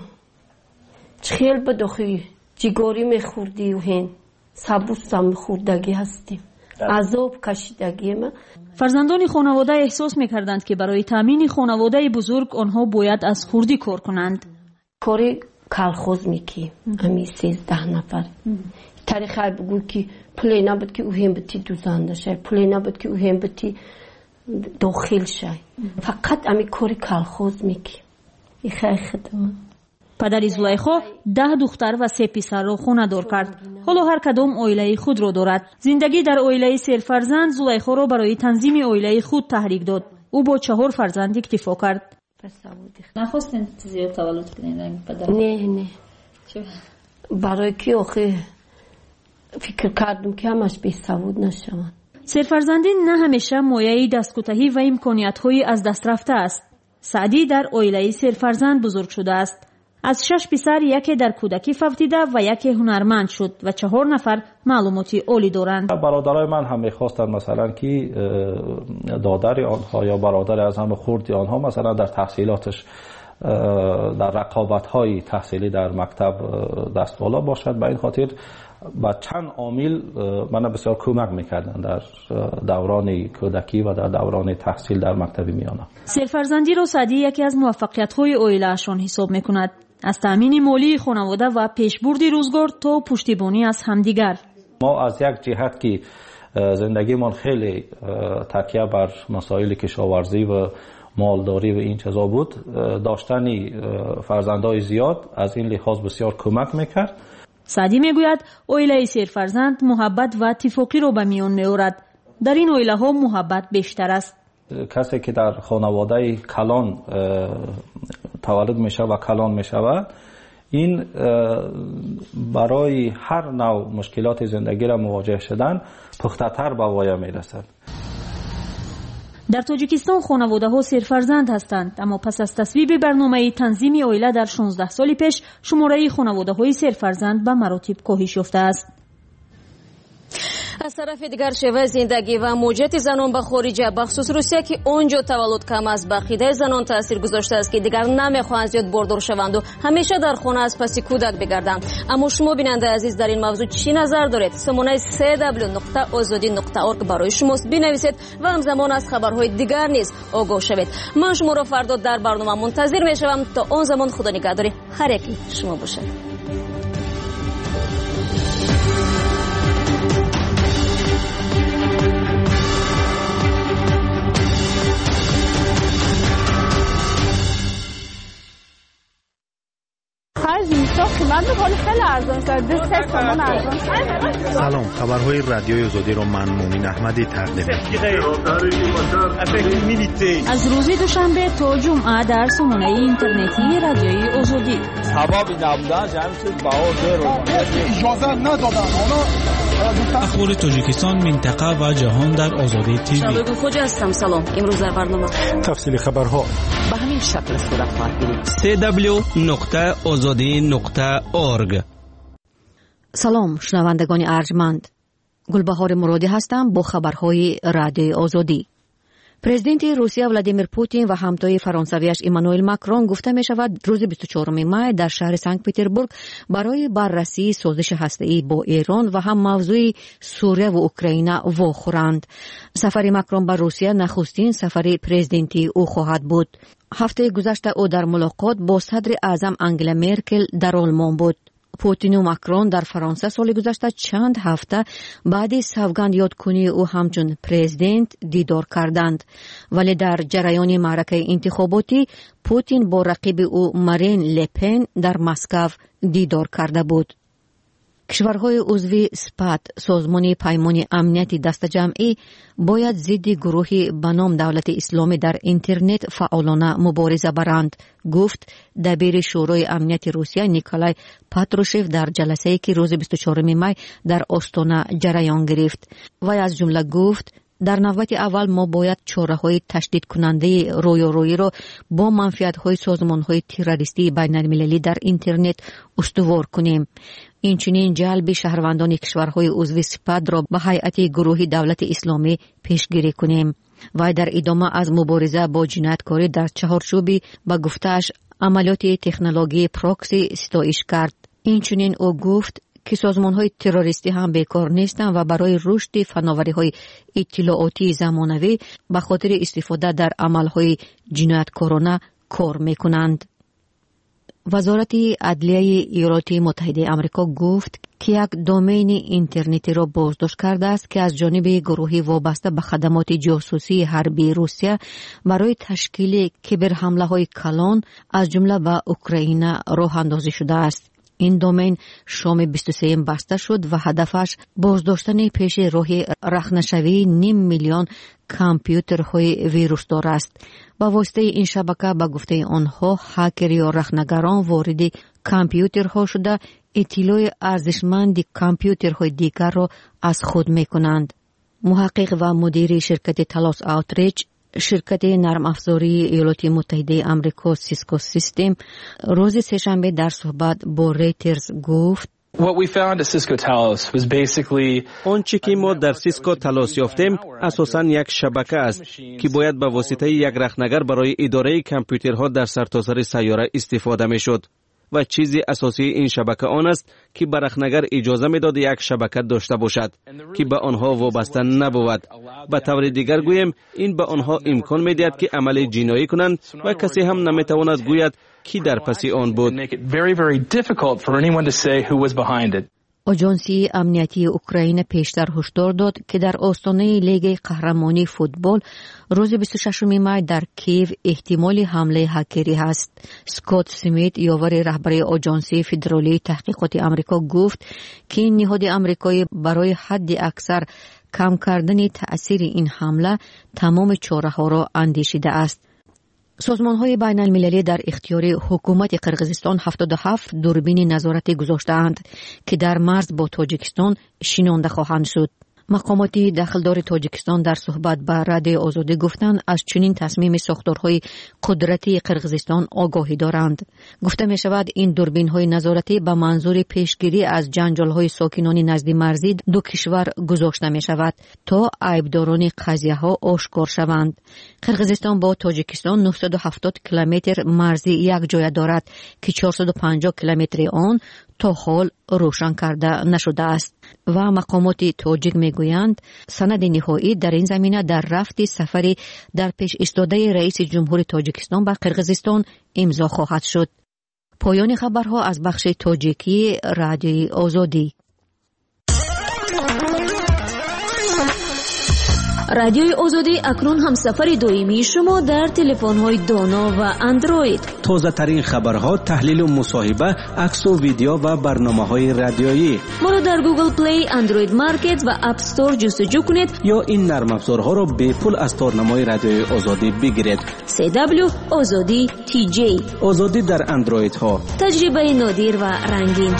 خیلی بداخی جیگاری میخوردی و هین سبوستم میخوردگی هستیم. عذاب کشیدگی ما. فرزندان خانواده احساس میکردند که برای تامین خانواده بزرگ آنها باید از خوردی کار کنند. کاری کالخوز میکی. امی 13 نفر. تاریخی بگو که پلی نبود که او هم بتی دوزنده شد. پلی نبود که او هم بتی داخل شد. فقط امی کاری کالخوز میکی. این خیلی خدمه. پدر زلیخا 10 دختر و 3 پسر را خانه‌دار کرد. حالا هر کدام عائله خود را دارد. زندگی در عائله سرفرزند زلیخا را برای تنظیم عائله خود تحریک داد. او با 4 فرزند اکتفا کرد. نخواستین زیاد تولد کنین پدر؟ نه. برای که آخه فکر کردم که همش بی سواد نشوند. سرفرزندی نه همیشه مایه دستکوتهی و امکانیت‌های از دست رفته است. سعدی در عائله سرفرزند بزرگ شده است. از 6 پسر یکی در کودکی فوتیده و یکی هنرمند شد و 4 نفر معلوماتی عالی دارند. برادرای من هم می‌خواستند مثلا که دادر آنها یا برادر از هم خردی آنها مثلا در تحصیلاتش در رقابت‌های تحصیلی در مکتب دست بالا باشد. به این خاطر با چند عامل من بسیار کمک میکردن در دوران کودکی و در دوران تحصیل در مکتب میانه. سرفرزندی را سعدی یکی از موفقیت‌های عائله‌شان حساب میکند. از تامین مالی خانواده و پیشبرد روزگار تا پشتیبانی از همدیگر. ما از یک جهت که زندگیمان خیلی تکیه بر مسائل کشاورزی و مالداری و این چیزا بود، داشتن فرزندای زیاد از این لحاظ بسیار کمک میکرد. سعدی میگوید عائله سرفرزند محبت و اتفاقی را به میان میآورد. در این عائله ها محبت بیشتر است. کسی که در خانواده کلان تولد میشه و کلان میشود، این برای هر نوع مشکلات زندگی را مواجه شدن پخته‌تر به وایه میرسد. در تاجیکستان خانواده ها سرفرزند هستند، اما پس از تصویب برنامه تنظیم عائله در 16 سال پیش شماره خانواده های سرفرزند به مراتب کاهش یافته است. از طرف دیگر شیوه زندگی و موجودیت زنان به خارج بخصوص روسیه که آنجا تولد کم است به عقیده زنان تاثیر گذاشته است که دیگر نمیخواهند زیاد باردار شوند و همیشه در خانه از پس کودک بگردند. اما شما بیننده عزیز در این موضوع چی نظر دارید؟ سامانه www.azadi.org برای شماست. بنویسید و همزمان از خبرهای دیگر نیز آگاه شوید. من شما را فردا در برنامه منتظر میشوم. تا آن زمان خدا نگهدار هر یکی شما باشد. ارزان شده 3 تومان ارزان شده. سلام، خبرهای رادیوی آزادی رو من مومن احمدی تقدیم می‌کنم. از روز دوشنبه تا جمعه در سامانه اینترنتی رادیوی آزادی. سبب نبودن جمعیت بهار اجازه ندادن. اخبار تاجیکستان، منطقه و جهان در آزادی تیوی. شبکه خوجا هستم. سلام. امروز در برنامه تفصیل خبرها به همین شکل صورت خواهد گرفت. www.azadi.org. سلام شنوندگان ارجمند، گلبهار مرادی هستم با خبرهای رادیوی آزادی. پرزیدنت روسیه ولادیمیر پوتین و همتای فرانسویش ایمانوئل ماکرون گفته می شود روز 24 می در شهر سنت پترزبورگ برای بررسی سازش هسته‌ای با ایران و هم موضوع سوریه و اوکراین واخورند. سفر ماکرون به روسیه نخستین سفر پرزیدنتی او خواهد بود. هفته گذشته او در ملاقات با صدر اعظم انگلا مرکل در آلمان بود. پوتین و ماکرون در فرانسه سال گذشته چند هفته بعد سوگند یادکنی او همچون پرزیدنت دیدار کردند، ولی در جریان معرکه انتخاباتی پوتین با رقیب او مارین لپن در مسکو دیدار کرده بود. کشورهای عضو سپات، سازمان پیمان امنیتی دست جمعی، باید ضد گروهی به نام دولت اسلامی در اینترنت فعالانه مبارزه برند، گفت دبیر شورای امنیت روسیه نیکولای پاتروشف در جلسه‌ای که روز 24 می در آستانه جریان گرفت. و از جمله گفت در نوبت اول ما باید چاره‌های تشدید کننده رویارویی را با منفعت‌های سازمان‌های تروریستی بین‌المللی در اینترنت استوار کنیم. اینچنین جلب شهروندان کشورهای عضو سپاد را به هیئت گروهی دولت اسلامی پیشگیری کنیم. و در ادامه از مبارزه با جنایتکاری در چهارچوب به گفته‌اش عملیات تکنولوژی پروکسی ستایش کرد. اینچنین او گفت که سازمان‌های تروریستی هم بیکار نیستند و برای رشد فناوری‌های اطلاعاتی زمانوی به خاطر استفاده در عمل‌های جنایتکارانه کار می‌کنند. وزارت عدلیه ایالات متحده آمریکا گفت که یک دومین اینترنتی را بازداشت کرده است که از جانب گروهی وابسته به خدمات جاسوسی حربی روسیه برای تشکیل کیبرحمله‌های کلان از جمله به اوکراین راه اندازی شده است. این دومین شام 23 بسته شد و هدفش بازداشتن پیش راه رخنه‌شوی 500,000 کامپیوترهای ویروس دار است. با واسطه این شبکه به گفته آنها هکر یا رخنه‌گران وارد کامپیوترها شده اطلاع ارزشمند کامپیوترهای دیگر را از خود می‌کنند. محقق و مدیر شرکت تلاس آوتریچ، شرکت نرم افزاری ایالات متحده آمریکا سیسکو سیستم، روز سه‌شنبه در صحبت با ریترز گفت آنچه که ما در سیسکو تلاس یافتیم اساساً یک شبکه است که باید به واسطه یک رخنگر برای اداره کامپیوترها در سرتاسر سیاره استفاده می‌شد و چیزی اساسی این شبکه آن است که به رخنگر اجازه می‌داد یک شبکه داشته باشد که به آنها وابسته نبود. به طور دیگر گویم این به آنها امکان می‌دهد که عمل جنایی کنند و کسی هم نمی‌تواند گوید کی در پس آن بود. آژانسی امنیتی اوکراین پیشتر هشدار داد که در آستانه لیگ قهرمانی فوتبال روز 26 می در کیو احتمال حمله هکری هست. اسکات سمیت یاور رهبر آژانسی فدرالی تحقیقات آمریکا گفت که این نهاد آمریکایی برای حد اکثر کم کردن تأثیر این حمله تمام چاره‌ها را اندیشیده است. سازمان‌های بین‌المللی در اختیار حکومت قرقیزستان 77 دوربین نظارتی گذاشته‌اند که در مرز با تاجیکستان شنانده خواهند شد. مقامات داخلدار تاجیکستان در صحبت با رادیوی آزادی گفتند از چنین تصمیم ساختارهای قدرتی قرقیزستان آگاهی دارند. گفته می شود این دوربین‌های نظارتی به منظور پیشگیری از جنجال‌های ساکنان نزد مرزی دو کشور گذاشته می شود تا عیبداران قضیه‌ها آشکار شوند. قرقیزستان با تاجیکستان 970 کیلومتر مرزی یک جای دارد که 450 کیلومتر آن تا حال روشن کرده نشده است و مقامات تاجیک میگویند سند نهایی در این زمینه در رفت سفری در پیش ایستاده رئیس جمهور تاجیکستان به قرقیزستان امضا خواهد شد. پایان خبرها از بخش تاجیکی رادیوی آزادی. رادیوی آزادی اکنون همسفر دائمی شما در تلفن‌های دانا و اندروید. تازه ترین خبرها، تحلیل و مصاحبه، عکس و ویدیو و برنامه‌های رادیویی. ما را در گوگل پلی، اندروید مارکت و اپ استور جستجو کنید یا این نرم افزارها را به پول از تارنمای رادیوی آزادی بگیرید. CW آزادی TJ. آزادی در اندروید ها. تجربه نادر و رنگین.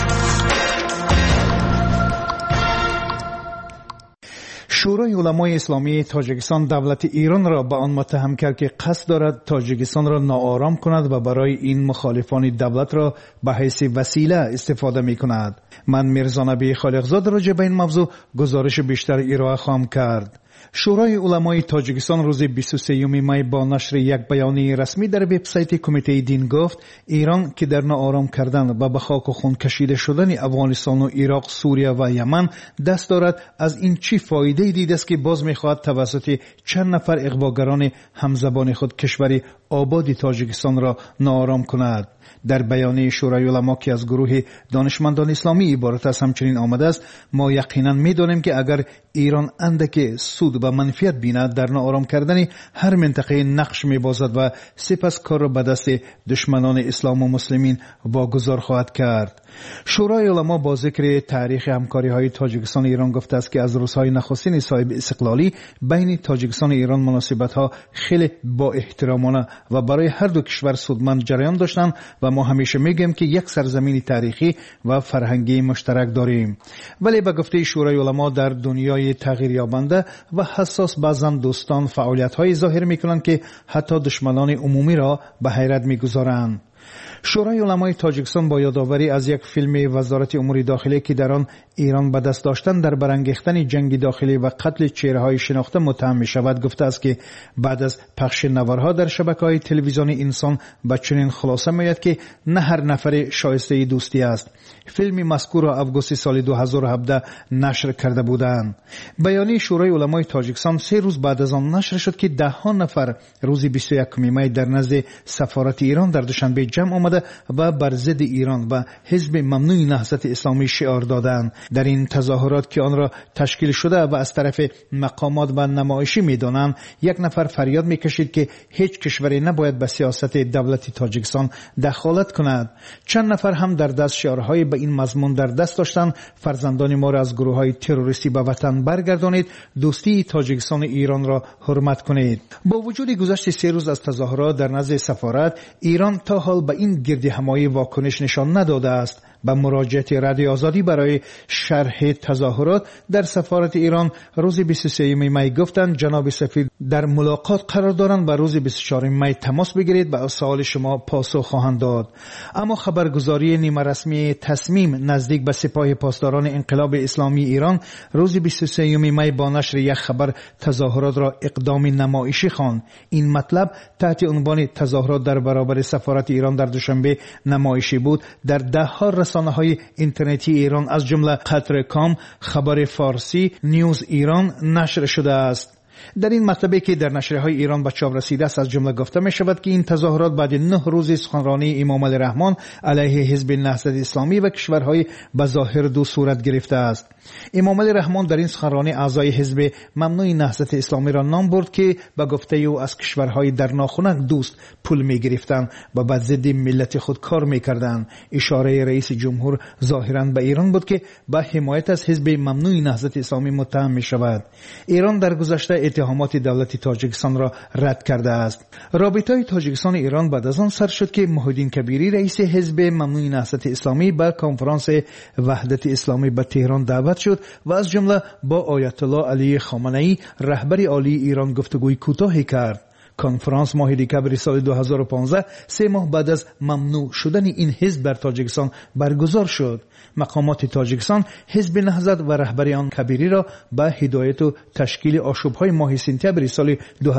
شورای علمای اسلامی تاجیکستان دولت ایران را به آن متهم کرد که قصد دارد تاجیکستان را ناآرام کند و برای این مخالفان دولت را به حیث وسیله استفاده می کند. من میرزا نبی خالقزاد راجع به این موضوع گزارش بیشتر ارائه خواهم کرد. شورای علمای تاجیکستان روز 23 می با نشر یک بیانیه رسمی در وبسایت کمیته دین گفت ایران که در ناآرام کردن و به خاک و خون کشیده شدن افغانستان و عراق، سوریه و یمن دست دارد، از این چی فایده دیده است که باز می‌خواهد توسط چند نفر اغواگران همزبان خود کشور آباد تاجیکستان را ناآرام کند. در بیانیه شورای علما که از گروه دانشمندان اسلامی عبارت است همچنین آمده است: ما یقینا می‌دانیم که اگر ایران اندک سود و منفعت بیند در ناآرام کردن هر منطقه نقش می‌بازد و سپس کار را به دست دشمنان اسلام و مسلمین واگذار خواهد کرد. شورای علما با ذکر تاریخ همکاری‌های تاجیکستان و ایران گفته است که از روزهای نخستین صاحب استقلالی بین تاجیکستان و ایران مناسبت‌ها خیلی با احترامانه و برای هر دو کشور سودمند جریان داشتند و ما همیشه میگیم که یک سرزمین تاریخی و فرهنگی مشترک داریم. ولی به گفته شورای علما در دنیای تغییر یابنده و حساس بعضن دوستان فعالیت‌های ظاهر می‌کنند که حتی دشمنان عمومی را به حیرت می‌گذارند. شورای علمای تاجیکستان با یادآوری از یک فیلم وزارت امور داخلی که در آن ایران به دست داشتن در برانگیختن جنگ داخلی و قتل چهره‌های شناخته متهم می‌شود گفته است که بعد از پخش نوارها در شبکه‌های تلویزیونی انسان به چنین خلاصه می‌آید که نه هر نفر شایسته دوستی است. فیلم مذکور را آگوست سال 2017 نشر کرده بودند. بیانیه شورای علمای تاجیکستان 3 روز بعد از آن نشر شد که ده‌ها نفر روز 21 می در نزد سفارت ایران در دوشنبه جمع آمده و بر ضد ایران و حزب ممنوع نهضت اسلامی شعار دادند. در این تظاهرات که آن را تشکیل شده و از طرف مقامات و نمایشی می‌دانند، یک نفر فریاد می‌کشید که هیچ کشوری نباید به سیاست دولت تاجیکستان دخالت کند. چند نفر هم در دست شعارهای به این مضمون در دست داشتند: فرزندان ما را از گروه‌های تروریستی به وطن برگردانید، دوستی تاجیکستان و ایران را حرمت کنید. با وجود گذشت 3 روز از تظاهرات در نزد سفارت، ایران تا حال به این گردهمایی واکنش نشان نداده است. با مراجعه رادیو آزادی برای شرح تظاهرات در سفارت ایران روز 23 می گفتند جناب سفیر در ملاقات قرار دارند و روز 24 می تماس بگیرید و سوال شما پاسخ خواهند داد. اما خبرگزاری نیمه رسمی تصمیم نزدیک به سپاه پاسداران انقلاب اسلامی ایران روز 23 می با نشر یک خبر تظاهرات را اقدام نمایشی خواند. این مطلب تحت عنوان تظاهرات در برابر سفارت ایران در دوشنبه نمایشی بود در ده‌ها رسانه‌های اینترنتی ایران از جمله قطر.com، خبر فارسی، نیوز ایران نشر شده است. در این مطلبی که در نشریه‌های ایران به چاپ رسیده است از جمله گفته می شود که این تظاهرات بعد 9 روز سخنرانی امام علی رحمان علیه حزب نهضت اسلامی و کشورهای بظاهر دو صورت گرفته است. امام علی رحمان در این سخنرانی اعضای حزب ممنوع نهضت اسلامی را نام برد که به گفته او از کشورهای در ناخنک دوست پول می گرفتند و به ضد ملت خود کار می کردند. اشاره رئیس جمهور ظاهراً به ایران بود که به حمایت از حزب ممنوع نهضت اسلامی متهم می شود. ایران در گذشته اتهامات دولت تاجیکستان را رد کرده است. رابطه تاجیکستان و ایران بعد از آن سر شد که محیدین کبیری رئیس حزب ممنوع نهضت اسلامی به کنفرانس وحدت اسلامی به تهران دعوت شد و از جمله با آیت الله علی خامنه‌ای رهبر عالی ایران گفتگوی کوتاهی کرد. کنفرانس ماه دکمبر سال 2015 3 ماه بعد از ممنوع شدن این حزب در تاجیکستان برگزار شد. مقامات تاجیکستان حزب نهضت و رهبر آن کبیری را به هدایت و تشکیل آشوب‌های ماه سپتامبر سال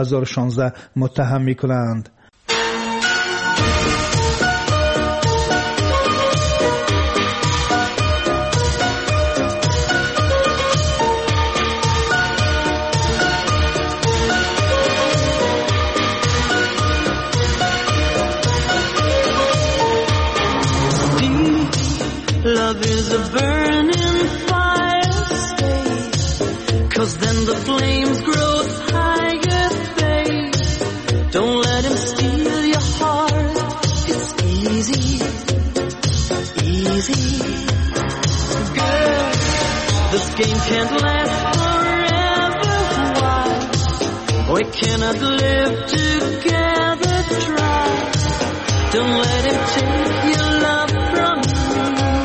2016 متهم می‌کنند. Love is a burning fire, stay, 'cause then the flames grow crazy. Girl, this game can't last forever. Why? We cannot live together. Try. Don't let him take your love from me.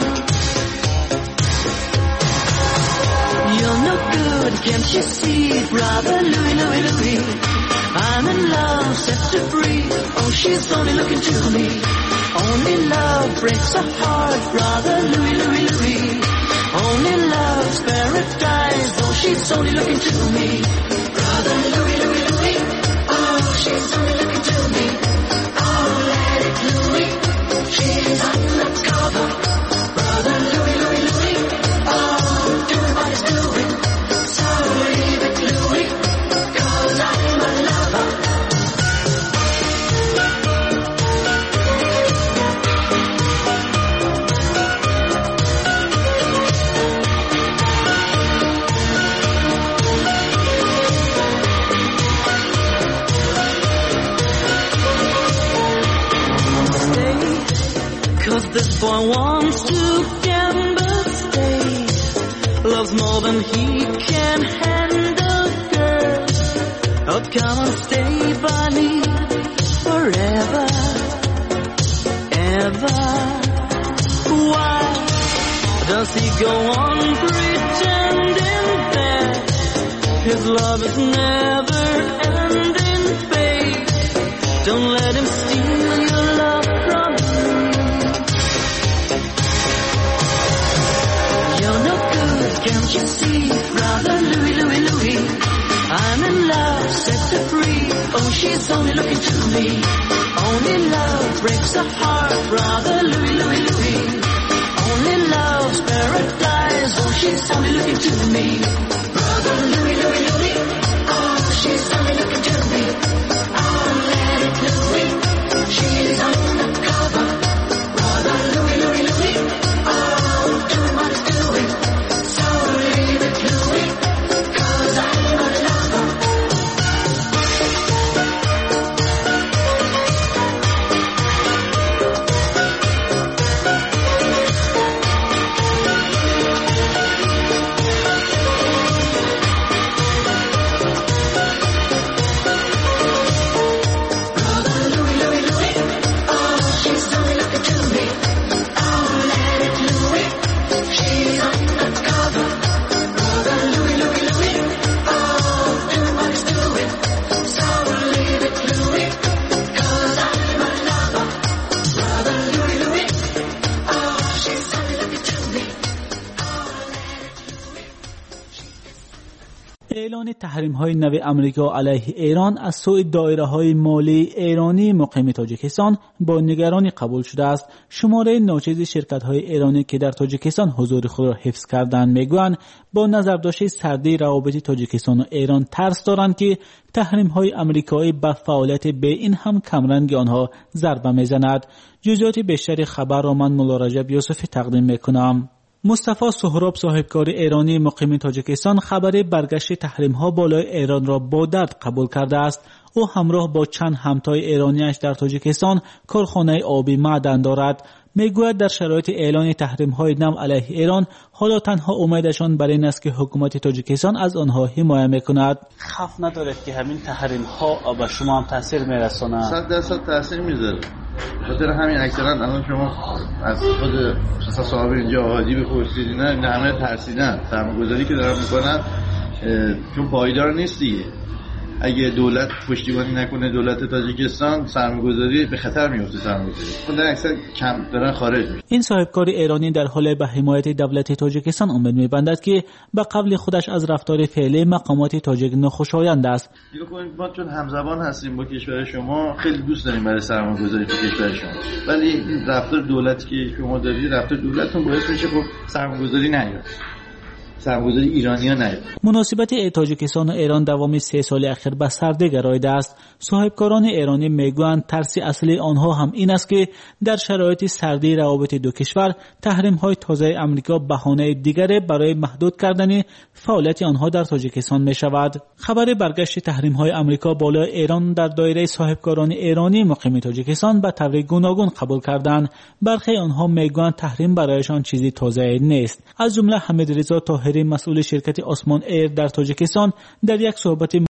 You're no good, can't you see, brother Louie, Louie, Louie? I'm in love, set to free. Oh, she's only looking to me. Only love breaks a heart, brother Louie, Louie, Louie. Only love's paradise. Oh, she's only looking to me. Brother Louie, Louie, Louie. Oh, she's only looking to me. Oh, let it Louie. She's undercover. Brother Louie, Louie, Louie. Oh, do what it's doing. So leave it Louie, 'cause I'm a lover. Cause this boy wants to gamble, stay. Loves more than he can handle, girl. Oh, come and stay by me forever, ever. Why does he go on pretending that his love is never ending, babe? Don't let him steal your love from me. You're no good, can't you see, brother Louie, Louie, Louie? I'm in love, set to free. Oh, she's only looking to me. Only love breaks a heart, brother Louie, Louie, Louie. Only love's paradise. Oh, she's only looking to me. Brother Louie, Louie, Louie. Oh, she's only looking to me. Oh, let it Louie. She's undercover. Brother Louie, Louie, Louie. Oh, do what it's doing. So leave it Louie, 'cause I'm a lover. اعلان تحریم‌های نو آمریکا علیه ایران از سوی دایره‌های مالی ایرانی مقیم تاجیکستان با نگرانی قبول شده است. شماره ناچیز شرکت‌های ایرانی که در تاجیکستان حضور خود را حفظ کردند میگویند با نظر داشته سردی روابط تاجیکستان و ایران ترس دارند که تحریم‌های آمریکایی به فعالیت به این هم کمرنگ آنها ضربه میزند. جزئیات بیشتر خبر را من مولا رجب یوسفی تقدیم میکنم. مصطفی سهراب صاحبکار ایرانی مقیم تاجیکستان خبر برگشت تحریم‌ها بالای ایران را با درد قبول کرده است. او همراه با چند همتای ایرانیش در تاجیکستان کارخانه آبی معدن دارد. میگوید در شرایط اعلان تحریم‌های نو علیه ایران حالا تنها امیدشان بر این است که حکومت تاجیکستان از آنها حمایت میکند. خوف ندارد که همین تحریم‌ها به شما هم تاثیر میرساند؟ 100% تاثیر میذاره. خاطر همین اکثرا الان شما از خود صاحب اینجا هادی بپرسید نه همه ترسیدن سرمایه‌گذاری که دارن میکنن چون پایدار نیست دیگه. اگه دولت پشتیبانی نکنه دولت تاجیکستان سرمایه‌گذاری به خطر میفته. سرمایه‌گذاری خود اکثر کم دارن خارج میشه. این صاحبکار ایرانی در حال به حمایت دولت تاجیکستان امید می‌بندد که به قبل خودش از رفتار فعلی مقامات تاجیک ناخوشایند است. ما چون همزبان هستیم با کشور شما خیلی دوست داریم برای سرمایه‌گذاری تو کشور شما، ولی این رفتار دولتی که شما دارید رفتار دولتتون باعث میشه خب سرمایه‌گذاری نیاد. سرمایه‌گذاری ایرانی‌ها نیاد. مناسبت تاجیکستان و ایران دوام 3 سال اخیر به سرده گراییده است. صاحبکاران ایرانی میگویند ترس اصلی آنها هم این است که در شرایط سردی روابط دو کشور تحریم‌های تازه آمریکا بهانه دیگری برای محدود کردن فعالیت آنها در تاجیکستان می‌شود. خبر برگشت تحریم‌های آمریکا بالای ایران در دایره صاحبکاران ایرانی مقیم تاجیکستان به طور گوناگون قبول کردند. برخی آنها میگویند تحریم برایشان چیزی تازه نیست. از جمله حمیدرضا طاهری مسئول شرکت آسمان ایر در تاجیکستان در یک صحبت